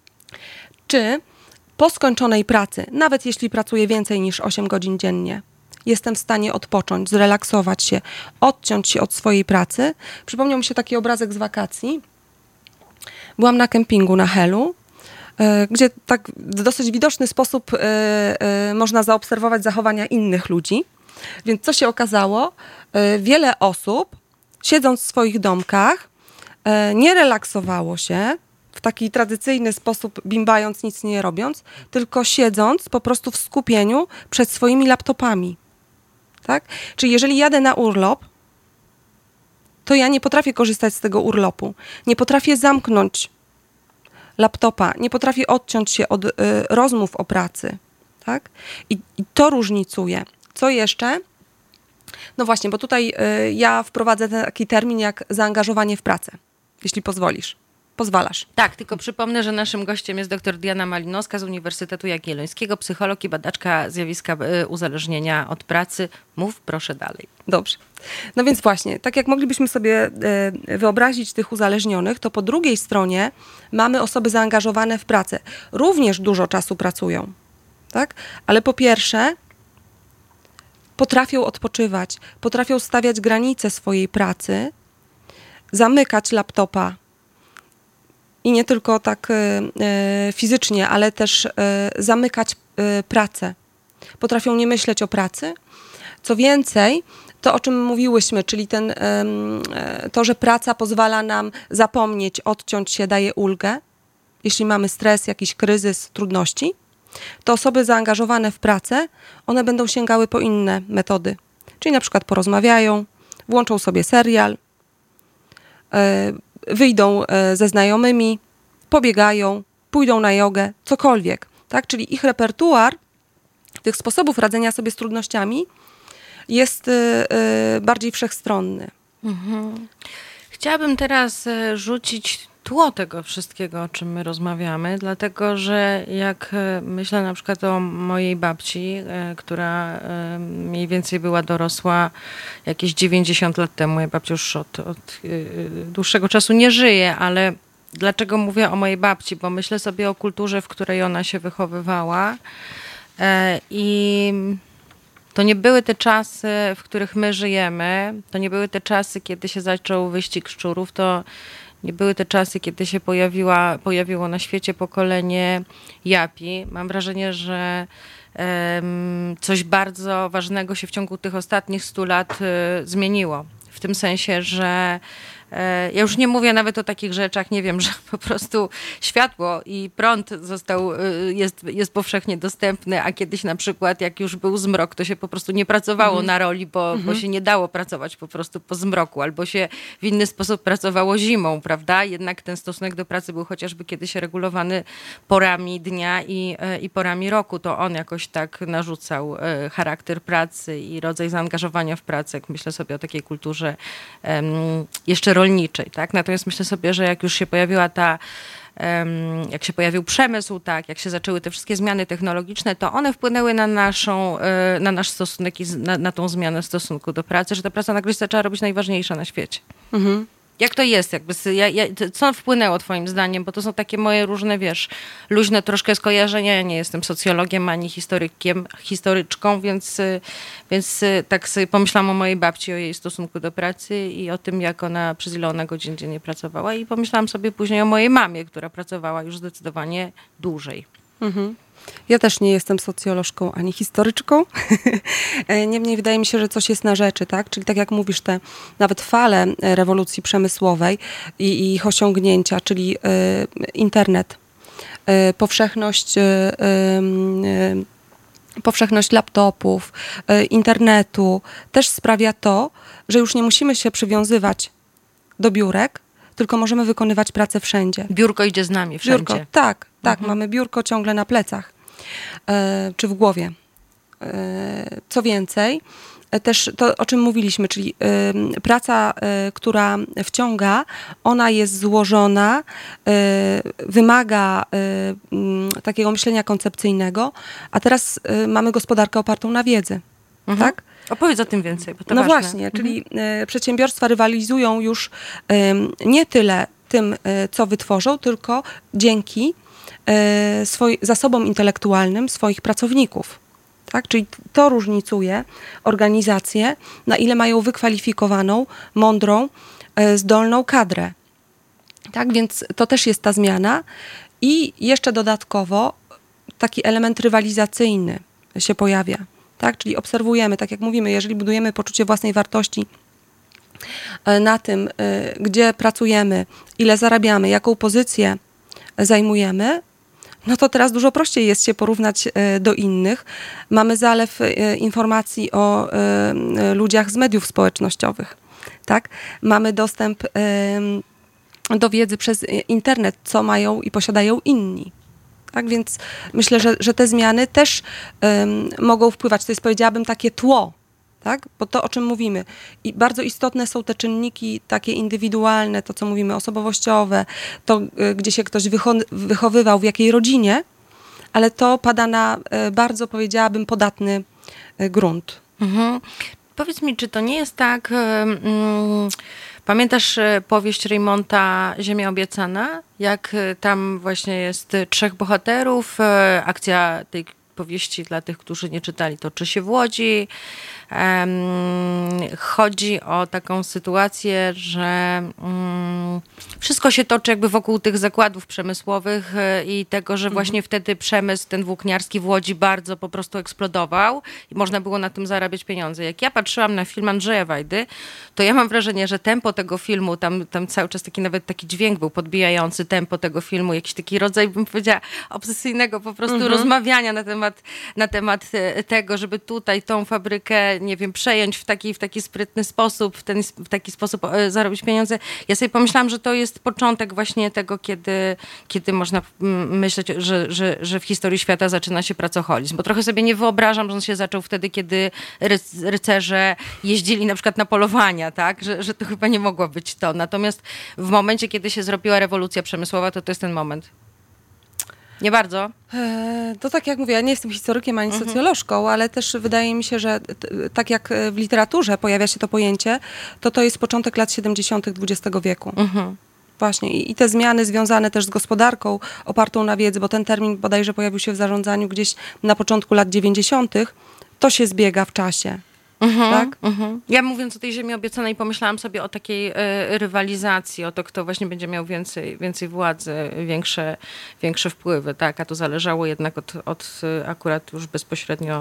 Speaker 3: czy po skończonej pracy, nawet jeśli pracuję więcej niż osiem godzin dziennie, jestem w stanie odpocząć, zrelaksować się, odciąć się od swojej pracy. Przypomniał mi się taki obrazek z wakacji. Byłam na kempingu na Helu, gdzie tak w dosyć widoczny sposób y, y, można zaobserwować zachowania innych ludzi. Więc co się okazało? Y, wiele osób, siedząc w swoich domkach, y, nie relaksowało się w taki tradycyjny sposób, bimbając, nic nie robiąc, tylko siedząc po prostu w skupieniu przed swoimi laptopami. Tak? Czyli jeżeli jadę na urlop, to ja nie potrafię korzystać z tego urlopu. Nie potrafię zamknąć laptopa, nie potrafię odciąć się od y, rozmów o pracy. Tak? I, I to różnicuje. Co jeszcze? No właśnie, bo tutaj y, ja wprowadzę taki termin jak zaangażowanie w pracę, jeśli pozwolisz. Pozwalasz.
Speaker 2: Tak, tylko przypomnę, że naszym gościem jest dr Diana Malinowska z Uniwersytetu Jagiellońskiego, psycholog i badaczka zjawiska uzależnienia od pracy. Mów proszę dalej.
Speaker 3: Dobrze. No więc właśnie, tak jak moglibyśmy sobie y, wyobrazić tych uzależnionych, to po drugiej stronie mamy osoby zaangażowane w pracę. Również dużo czasu pracują, tak? Ale po pierwsze potrafią odpoczywać, potrafią stawiać granice swojej pracy, zamykać laptopa i nie tylko tak y, y, fizycznie, ale też y, zamykać y, pracę. Potrafią nie myśleć o pracy. Co więcej, to o czym mówiłyśmy, czyli ten, to, że praca pozwala nam zapomnieć, odciąć się, daje ulgę. Jeśli mamy stres, jakiś kryzys, trudności, to osoby zaangażowane w pracę, one będą sięgały po inne metody. Czyli na przykład porozmawiają, włączą sobie serial, wyjdą ze znajomymi, pobiegają, pójdą na jogę, cokolwiek. Tak? Czyli ich repertuar tych sposobów radzenia sobie z trudnościami jest y, y, bardziej wszechstronny.
Speaker 2: Mhm. Chciałabym teraz rzucić tło tego wszystkiego, o czym my rozmawiamy, dlatego że jak myślę na przykład o mojej babci, która mniej więcej była dorosła jakieś dziewięćdziesiąt lat temu. Moja babcia już od, od dłuższego czasu nie żyje, ale dlaczego mówię o mojej babci? Bo myślę sobie o kulturze, w której ona się wychowywała i to nie były te czasy, w których my żyjemy, to nie były te czasy, kiedy się zaczął wyścig szczurów, to nie były te czasy, kiedy się pojawiła, pojawiło na świecie pokolenie Japi. Mam wrażenie, że um, coś bardzo ważnego się w ciągu tych ostatnich stu lat y, zmieniło. W tym sensie, że ja już nie mówię nawet o takich rzeczach, nie wiem, że po prostu światło i prąd został, jest, jest powszechnie dostępny, a kiedyś na przykład jak już był zmrok, to się po prostu nie pracowało mhm. na roli, bo, mhm. bo się nie dało pracować po prostu po zmroku, albo się w inny sposób pracowało zimą, prawda? Jednak ten stosunek do pracy był chociażby kiedyś regulowany porami dnia i, i porami roku. To on jakoś tak narzucał charakter pracy i rodzaj zaangażowania w pracę, jak myślę sobie o takiej kulturze um, jeszcze rolniczej, tak? Natomiast myślę sobie, że jak już się pojawiła ta, um, jak się pojawił przemysł, tak, jak się zaczęły te wszystkie zmiany technologiczne, to one wpłynęły na naszą, na nasz stosunek i na, na tą zmianę stosunku do pracy, że ta praca nagle się zaczęła robić najważniejsza na świecie. Mhm. Jak to jest? Jakby, ja, ja, co wpłynęło twoim zdaniem? Bo to są takie moje różne, wiesz, luźne troszkę skojarzenia. Ja nie jestem socjologiem ani historykiem, historyczką, więc, więc tak sobie pomyślałam o mojej babci, o jej stosunku do pracy i o tym, jak ona, przez ile ona godzin dziennie pracowała. I pomyślałam sobie później o mojej mamie, która pracowała już zdecydowanie dłużej. Mhm.
Speaker 3: Ja też nie jestem socjolożką ani historyczką. Niemniej wydaje mi się, że coś jest na rzeczy, tak? Czyli tak jak mówisz, te nawet fale rewolucji przemysłowej i, i ich osiągnięcia, czyli y, internet, y, powszechność, y, y, powszechność laptopów, y, internetu też sprawia to, że już nie musimy się przywiązywać do biurek, tylko możemy wykonywać pracę wszędzie.
Speaker 2: Biurko idzie z nami wszędzie.
Speaker 3: Biurko, tak, tak. Mhm. Mamy biurko ciągle na plecach. E, czy w głowie. E, co więcej, też to, o czym mówiliśmy, czyli y, praca, y, która wciąga, ona jest złożona, y, wymaga y, y, takiego myślenia koncepcyjnego, a teraz y, mamy gospodarkę opartą na wiedzy,
Speaker 2: Mhm.
Speaker 3: tak?
Speaker 2: Opowiedz o tym więcej, bo to
Speaker 3: No
Speaker 2: ważne.
Speaker 3: właśnie, czyli y, przedsiębiorstwa rywalizują już y, nie tyle tym, y, co wytworzą, tylko dzięki y, swoi, zasobom intelektualnym swoich pracowników. Tak? Czyli to różnicuje organizacje, na ile mają wykwalifikowaną, mądrą, y, zdolną kadrę. Tak? Więc to też jest ta zmiana. I jeszcze dodatkowo taki element rywalizacyjny się pojawia. Tak? Czyli obserwujemy, tak jak mówimy, jeżeli budujemy poczucie własnej wartości na tym, gdzie pracujemy, ile zarabiamy, jaką pozycję zajmujemy, no to teraz dużo prościej jest się porównać do innych. Mamy zalew informacji o ludziach z mediów społecznościowych. Tak? Mamy dostęp do wiedzy przez internet, co mają i posiadają inni. Tak, więc myślę, że, że te zmiany też um, mogą wpływać. To jest, powiedziałabym, takie tło, tak? Bo to, o czym mówimy. I bardzo istotne są te czynniki takie indywidualne, to, co mówimy, osobowościowe, to, y, gdzie się ktoś wycho- wychowywał, w jakiej rodzinie, ale to pada na y, bardzo, powiedziałabym, podatny y, grunt.
Speaker 2: Mhm. Powiedz mi, czy to nie jest tak... Um, Pamiętasz powieść Reymonta Ziemia obiecana? Jak tam właśnie jest trzech bohaterów. Akcja tej powieści dla tych, którzy nie czytali, toczy się w Łodzi. Um, chodzi o taką sytuację, że um, wszystko się toczy jakby wokół tych zakładów przemysłowych i tego, że właśnie mhm. wtedy przemysł ten włókniarski w Łodzi bardzo po prostu eksplodował i można było na tym zarabiać pieniądze. Jak ja patrzyłam na film Andrzeja Wajdy, to ja mam wrażenie, że tempo tego filmu, tam, tam cały czas taki nawet taki dźwięk był podbijający tempo tego filmu, jakiś taki rodzaj, bym powiedziała, obsesyjnego po prostu mhm. rozmawiania na temat, na temat tego, żeby tutaj tą fabrykę, nie wiem, przejąć w taki, w taki sprytny sposób, w, ten, w taki sposób e, zarobić pieniądze. Ja sobie pomyślałam, że to jest początek właśnie tego, kiedy, kiedy można m, myśleć, że, że, że w historii świata zaczyna się pracoholizm. Bo trochę sobie nie wyobrażam, że on się zaczął wtedy, kiedy ryc, rycerze jeździli na przykład na polowania, tak? Że, że to chyba nie mogło być to. Natomiast w momencie, kiedy się zrobiła rewolucja przemysłowa, to to jest ten moment. Nie bardzo.
Speaker 3: To tak jak mówię, ja nie jestem historykiem ani
Speaker 2: Mhm.
Speaker 3: socjolożką, ale też wydaje mi się, że t- tak jak w literaturze pojawia się to pojęcie, to to jest początek lat siedemdziesiątych dwudziestego wieku.
Speaker 2: Mhm.
Speaker 3: Właśnie. I, I te zmiany związane też z gospodarką opartą na wiedzy, bo ten termin bodajże pojawił się w zarządzaniu gdzieś na początku lat dziewięćdziesiątych, to się zbiega w czasie.
Speaker 2: Mhm,
Speaker 3: tak?
Speaker 2: mhm. Ja mówiąc o tej ziemi obiecanej, pomyślałam sobie o takiej y, rywalizacji, o to, kto właśnie będzie miał więcej, więcej władzy, większe, większe wpływy, tak? A to zależało jednak od, od akurat już bezpośrednio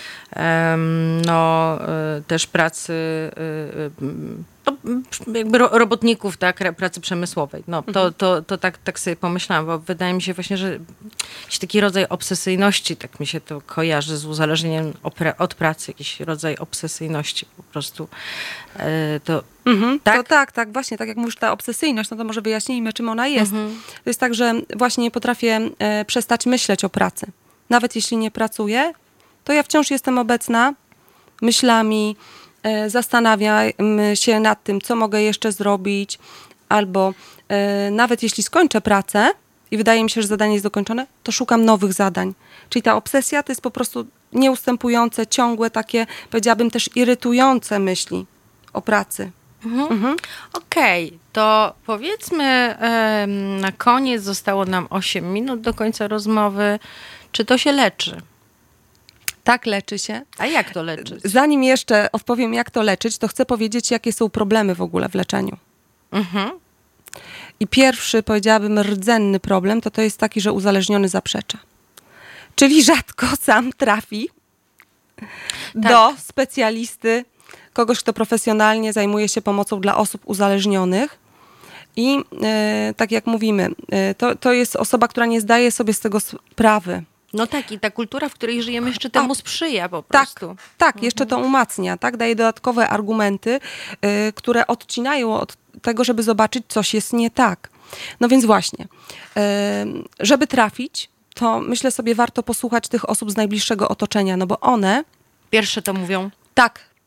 Speaker 2: um, no, y, też pracy y, y, no, jakby ro, robotników, tak? Pracy przemysłowej. No, to,
Speaker 3: Mhm.
Speaker 2: to, to tak, tak sobie pomyślałam, bo wydaje mi się właśnie, że jakiś taki rodzaj obsesyjności, tak mi się to kojarzy z uzależnieniem od pracy, jakiś rodzaj obsesyjności po prostu. E, to,
Speaker 3: Mhm,
Speaker 2: tak?
Speaker 3: To tak, tak, właśnie, tak jak mówisz, ta obsesyjność, no to może wyjaśnijmy, czym ona jest.
Speaker 2: Mhm.
Speaker 3: To jest tak, że właśnie nie potrafię e, przestać myśleć o pracy. Nawet jeśli nie pracuję, to ja wciąż jestem obecna myślami, e, zastanawiam się nad tym, co mogę jeszcze zrobić, albo e, nawet jeśli skończę pracę i wydaje mi się, że zadanie jest dokończone, to szukam nowych zadań. Czyli ta obsesja to jest po prostu nieustępujące, ciągłe, takie, powiedziałabym, też irytujące myśli o pracy.
Speaker 2: Mhm.
Speaker 3: Mhm.
Speaker 2: Okej, okay, to powiedzmy em, na koniec, zostało nam osiem minut do końca rozmowy. Czy to się leczy?
Speaker 3: Tak, leczy się.
Speaker 2: A jak to leczyć?
Speaker 3: Zanim jeszcze odpowiem, jak to leczyć, to chcę powiedzieć, jakie są problemy w ogóle w leczeniu.
Speaker 2: Mhm.
Speaker 3: I pierwszy, powiedziałabym, rdzenny problem, to to jest taki, że uzależniony zaprzecza. Czyli rzadko sam trafi tak. do specjalisty, kogoś, kto profesjonalnie zajmuje się pomocą dla osób uzależnionych. I e, tak jak mówimy, e, to, to jest osoba, która nie zdaje sobie z tego sprawy.
Speaker 2: No tak, i ta kultura, w której żyjemy, jeszcze temu
Speaker 3: A,
Speaker 2: sprzyja po
Speaker 3: tak,
Speaker 2: prostu.
Speaker 3: Tak,
Speaker 2: mhm.
Speaker 3: jeszcze to umacnia, tak? Daje dodatkowe argumenty, y, które odcinają od tego, żeby zobaczyć, coś jest nie tak. No więc właśnie, y, żeby trafić, to myślę sobie, warto posłuchać tych osób z najbliższego otoczenia, no bo one...
Speaker 2: Pierwsze to mówią.
Speaker 3: Tak,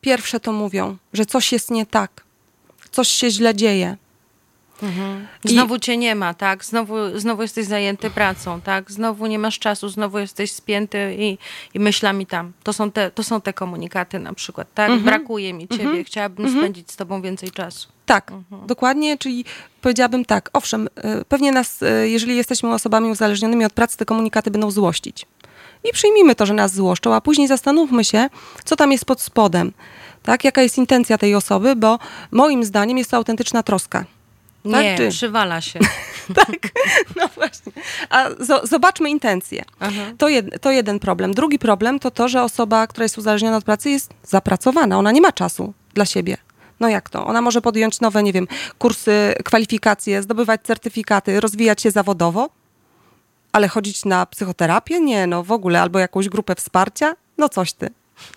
Speaker 3: pierwsze to mówią, że coś jest nie tak, coś się źle dzieje.
Speaker 2: Mhm. Znowu cię nie ma, tak? Znowu, znowu jesteś zajęty pracą, tak? Znowu nie masz czasu, znowu jesteś spięty i, i myślami tam. To są te, to są te komunikaty na przykład, tak?
Speaker 3: Mhm.
Speaker 2: Brakuje mi ciebie,
Speaker 3: Mhm.
Speaker 2: chciałabym
Speaker 3: Mhm.
Speaker 2: spędzić z tobą więcej czasu.
Speaker 3: Tak,
Speaker 2: Mhm.
Speaker 3: dokładnie, czyli powiedziałabym tak, owszem, y, pewnie nas, y, jeżeli jesteśmy osobami uzależnionymi od pracy, te komunikaty będą złościć. I przyjmijmy to, że nas złoszczą, a później zastanówmy się, co tam jest pod spodem, tak? Jaka jest intencja tej osoby, bo moim zdaniem jest to autentyczna troska. Tak,
Speaker 2: Nie,
Speaker 3: czy-
Speaker 2: przywala się.
Speaker 3: Tak, no właśnie. A zo- zobaczmy intencje.
Speaker 2: Aha.
Speaker 3: To, jed- to jeden problem. Drugi problem to to, że osoba, która jest uzależniona od pracy, jest zapracowana. Ona nie ma czasu dla siebie. No jak to? Ona może podjąć nowe, nie wiem, kursy, kwalifikacje, zdobywać certyfikaty, rozwijać się zawodowo, ale chodzić na psychoterapię? Nie, no w ogóle. Albo jakąś grupę wsparcia? No coś ty.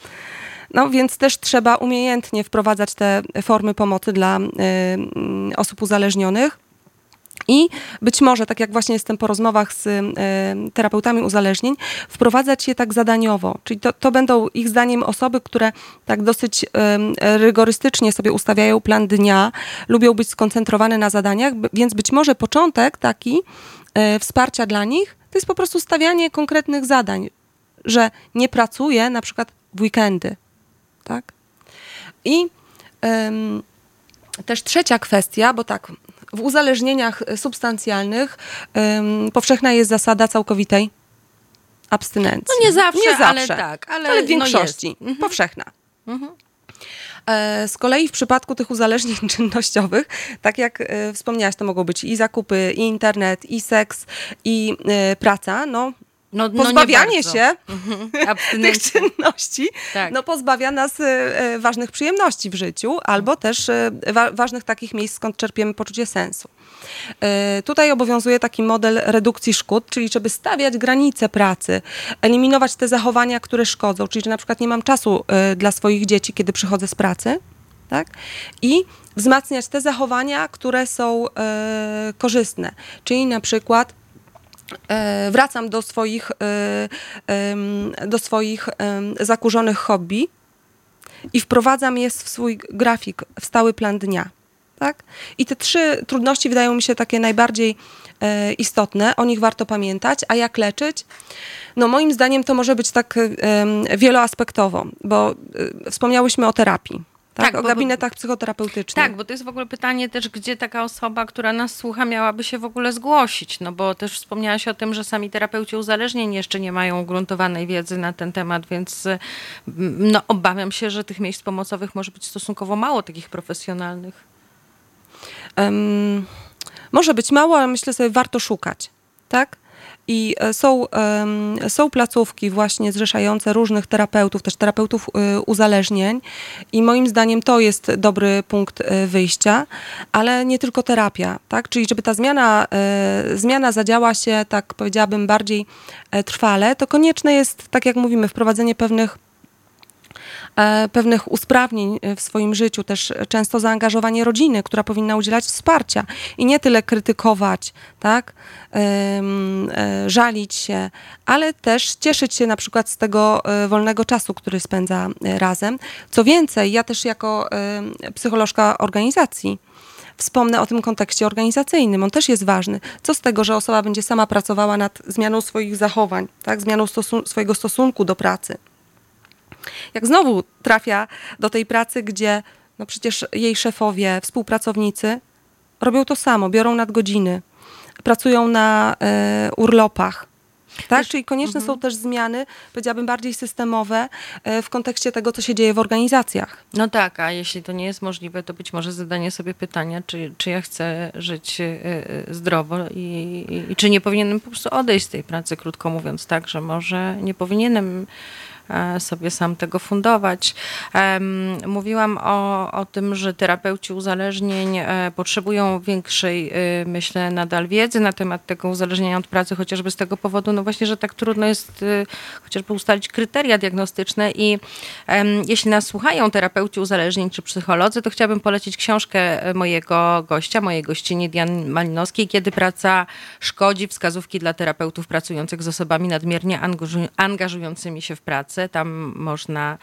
Speaker 3: No więc też trzeba umiejętnie wprowadzać te formy pomocy dla y, y, osób uzależnionych. I być może, tak jak właśnie jestem po rozmowach z y, terapeutami uzależnień, wprowadzać je tak zadaniowo. Czyli to, to będą ich zdaniem osoby, które tak dosyć y, rygorystycznie sobie ustawiają plan dnia, lubią być skoncentrowane na zadaniach, b- więc być może początek taki y, wsparcia dla nich to jest po prostu stawianie konkretnych zadań, że nie pracuję na przykład w weekendy. Tak? I ym, też trzecia kwestia, bo tak, w uzależnieniach substancjalnych ym, powszechna jest zasada całkowitej abstynencji.
Speaker 2: No nie zawsze,
Speaker 3: nie zawsze
Speaker 2: ale tak. Ale,
Speaker 3: ale w
Speaker 2: no
Speaker 3: większości
Speaker 2: jest. Mhm.
Speaker 3: powszechna.
Speaker 2: Mhm.
Speaker 3: E, Z kolei w przypadku tych uzależnień czynnościowych, tak jak e, wspomniałaś, to mogą być i zakupy, i internet, i seks, i e, praca, no
Speaker 2: No, no
Speaker 3: pozbawianie
Speaker 2: nie bardzo.
Speaker 3: się
Speaker 2: Mhm.
Speaker 3: tych
Speaker 2: Abstynencja.
Speaker 3: czynności
Speaker 2: Tak.
Speaker 3: no, pozbawia nas e, e, ważnych przyjemności w życiu, albo też e, wa- ważnych takich miejsc, skąd czerpiemy poczucie sensu. E, Tutaj obowiązuje taki model redukcji szkód, czyli żeby stawiać granice pracy, eliminować te zachowania, które szkodzą, czyli że na przykład nie mam czasu e, dla swoich dzieci, kiedy przychodzę z pracy, tak? I wzmacniać te zachowania, które są e, korzystne, czyli na przykład E, wracam do swoich, e, em, do swoich em, zakurzonych hobby i wprowadzam je w swój grafik, w stały plan dnia. Tak? I te trzy trudności wydają mi się takie najbardziej e, istotne, o nich warto pamiętać. A jak leczyć? No moim zdaniem to może być tak em, wieloaspektowo, bo e, wspomniałyśmy o terapii. Tak,
Speaker 2: Tak,
Speaker 3: o
Speaker 2: bo-
Speaker 3: gabinetach psychoterapeutycznych.
Speaker 2: Tak, bo to jest w ogóle pytanie też, gdzie taka osoba, która nas słucha, miałaby się w ogóle zgłosić, no bo też wspomniałaś o tym, że sami terapeuci uzależnień jeszcze nie mają ugruntowanej wiedzy na ten temat, więc mm, no, obawiam się, że tych miejsc pomocowych może być stosunkowo mało, takich profesjonalnych.
Speaker 3: Em, może być mało, ale myślę sobie, warto szukać, tak? I e, są, em, są placówki właśnie zrzeszające różnych terapeutów, też terapeutów y, uzależnień i moim zdaniem to jest dobry punkt y, wyjścia, ale nie tylko terapia, tak? Czyli żeby ta zmiana, y, zmiana zadziała się, tak powiedziałabym, bardziej e, trwale, to konieczne jest, tak jak mówimy, wprowadzenie pewnych e, pewnych usprawnień w swoim życiu, też często zaangażowanie rodziny, która powinna udzielać wsparcia i nie tyle krytykować, tak, Ym, e, żalić się, ale też cieszyć się na przykład z tego e, wolnego czasu, który spędza e, razem. Co więcej, ja też jako e, psycholożka organizacji wspomnę o tym kontekście organizacyjnym. On też jest ważny. Co z tego, że osoba będzie sama pracowała nad zmianą swoich zachowań, tak, zmianą stosun- swojego stosunku do pracy. Jak znowu trafia do tej pracy, gdzie no przecież jej szefowie, współpracownicy robią to samo, biorą nadgodziny, pracują na e, urlopach. Tak?
Speaker 2: Wiesz,
Speaker 3: Czyli konieczne
Speaker 2: mhm.
Speaker 3: są też zmiany, powiedziałabym, bardziej systemowe e, w kontekście tego, co się dzieje w organizacjach.
Speaker 2: No tak, a jeśli to nie jest możliwe, to być może zadanie sobie pytania, czy, czy ja chcę żyć y, y, zdrowo i, i, i czy nie powinienem po prostu odejść z tej pracy, krótko mówiąc, tak, że może nie powinienem e, sobie sam tego fundować. Em, mówiłam o, o tym, że terapeuci uzależnień e, potrzebują większej, e, myślę, nadal wiedzy na temat tego uzależnienia od pracy, chociażby z tego powodu, no właśnie, że tak trudno jest e, chociażby ustalić kryteria diagnostyczne i em, jeśli nas słuchają terapeuci uzależnień czy psycholodzy, to chciałabym polecić książkę mojego gościa, mojej gościni Diany Malinowskiej, Kiedy praca szkodzi, wskazówki dla terapeutów pracujących z osobami nadmiernie angażu- angażującymi się w pracę. Tam można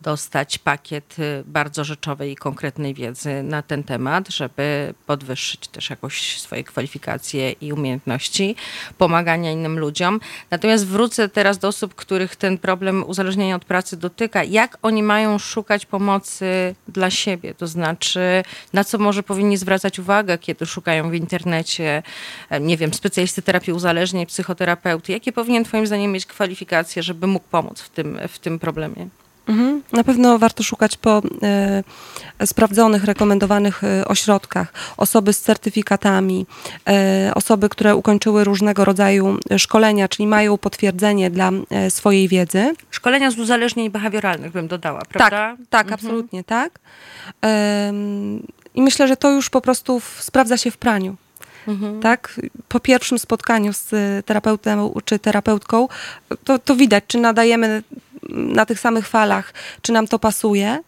Speaker 2: dostać pakiet bardzo rzeczowej i konkretnej wiedzy na ten temat, żeby podwyższyć też jakoś swoje kwalifikacje i umiejętności pomagania innym ludziom. Natomiast wrócę teraz do osób, których ten problem uzależnienia od pracy dotyka. Jak oni mają szukać pomocy dla siebie? To znaczy, na co może powinni zwracać uwagę, kiedy szukają w internecie, nie wiem, specjalisty terapii uzależnień, psychoterapeuty? Jakie powinien twoim zdaniem mieć kwalifikacje, żeby mógł pomóc w tym, w tym problemie?
Speaker 3: Mhm. Na pewno warto szukać po e, sprawdzonych, rekomendowanych e, ośrodkach. Osoby z certyfikatami, e, osoby, które ukończyły różnego rodzaju szkolenia, czyli mają potwierdzenie dla e, swojej wiedzy.
Speaker 2: Szkolenia z uzależnień behawioralnych bym dodała, prawda?
Speaker 3: Tak, tak, mhm. absolutnie tak. E, I myślę, że to już po prostu w, sprawdza się w praniu. Mhm. Tak? Po pierwszym spotkaniu z terapeutem czy terapeutką to, to widać, czy nadajemy na tych samych falach, czy nam to pasuje.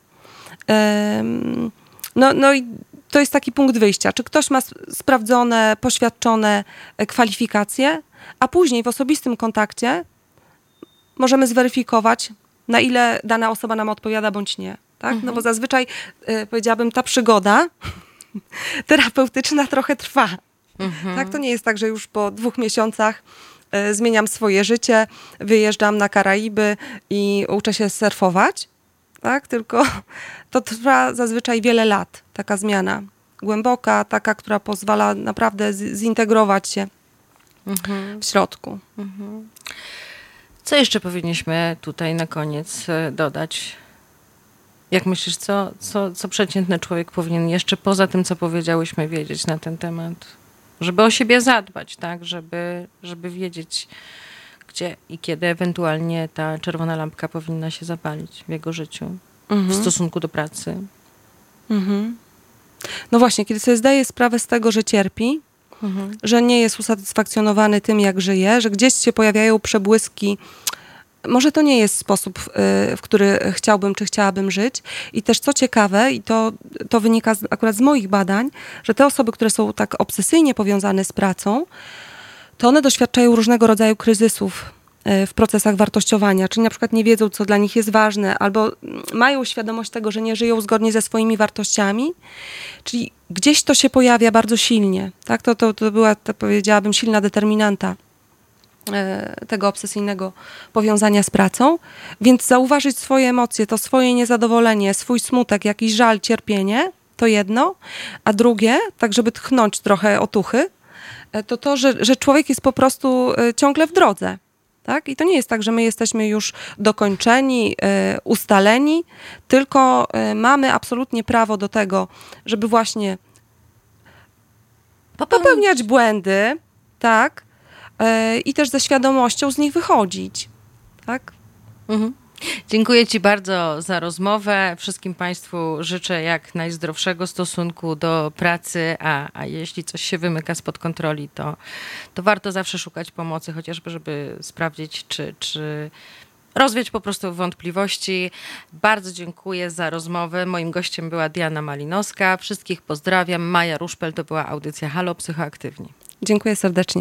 Speaker 3: No, no i to jest taki punkt wyjścia. Czy ktoś ma sprawdzone, poświadczone kwalifikacje, a później w osobistym kontakcie możemy zweryfikować, na ile dana osoba nam odpowiada, bądź nie. Tak? Mhm. No bo zazwyczaj, powiedziałabym, ta przygoda terapeutyczna trochę trwa. Mhm. Tak? To nie jest tak, że już po dwóch miesiącach y, zmieniam swoje życie, wyjeżdżam na Karaiby i uczę się surfować, tak? Tylko to trwa zazwyczaj wiele lat, taka zmiana głęboka, taka, która pozwala naprawdę z, zintegrować się mhm. w środku.
Speaker 2: Mhm. Co jeszcze powinniśmy tutaj na koniec dodać? Jak myślisz, co, co, co przeciętny człowiek powinien jeszcze poza tym, co powiedziałyśmy, wiedzieć na ten temat? Żeby o siebie zadbać, tak? Żeby, żeby wiedzieć, gdzie i kiedy ewentualnie ta czerwona lampka powinna się zapalić w jego życiu, mhm. w stosunku do pracy.
Speaker 3: Mhm. No właśnie, kiedy sobie zdaje sprawę z tego, że cierpi, mhm. że nie jest usatysfakcjonowany tym, jak żyje, że gdzieś się pojawiają przebłyski. Może to nie jest sposób, w który chciałbym, czy chciałabym żyć. I też co ciekawe, i to, to wynika z, akurat z moich badań, że te osoby, które są tak obsesyjnie powiązane z pracą, to one doświadczają różnego rodzaju kryzysów w procesach wartościowania, czyli na przykład nie wiedzą, co dla nich jest ważne, albo mają świadomość tego, że nie żyją zgodnie ze swoimi wartościami, czyli gdzieś to się pojawia bardzo silnie. Tak? To, to, to była, to powiedziałabym, silna determinanta tego obsesyjnego powiązania z pracą, więc zauważyć swoje emocje, to swoje niezadowolenie, swój smutek, jakiś żal, cierpienie, to jedno, a drugie, tak żeby tchnąć trochę otuchy, to to, że, że człowiek jest po prostu ciągle w drodze. Tak? I to nie jest tak, że my jesteśmy już dokończeni, ustaleni, tylko mamy absolutnie prawo do tego, żeby właśnie popełniać błędy, tak? I też ze świadomością z nich wychodzić. Tak?
Speaker 2: Mhm. Dziękuję ci bardzo za rozmowę. Wszystkim państwu życzę jak najzdrowszego stosunku do pracy, a, a jeśli coś się wymyka spod kontroli, to, to warto zawsze szukać pomocy, chociażby żeby sprawdzić, czy, czy rozwiać po prostu wątpliwości. Bardzo dziękuję za rozmowę. Moim gościem była Diana Malinowska. Wszystkich pozdrawiam. Maja Ruszpel, to była audycja Halo Psychoaktywni.
Speaker 3: Dziękuję serdecznie.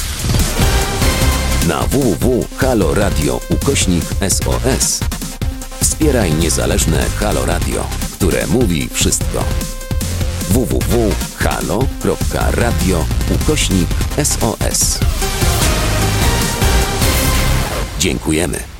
Speaker 1: Na w w w kropka halo radio ukośnik S O S wspieraj niezależne Halo Radio, które mówi wszystko. w w w kropka halo kropka radio ukośnik S O S. Dziękujemy.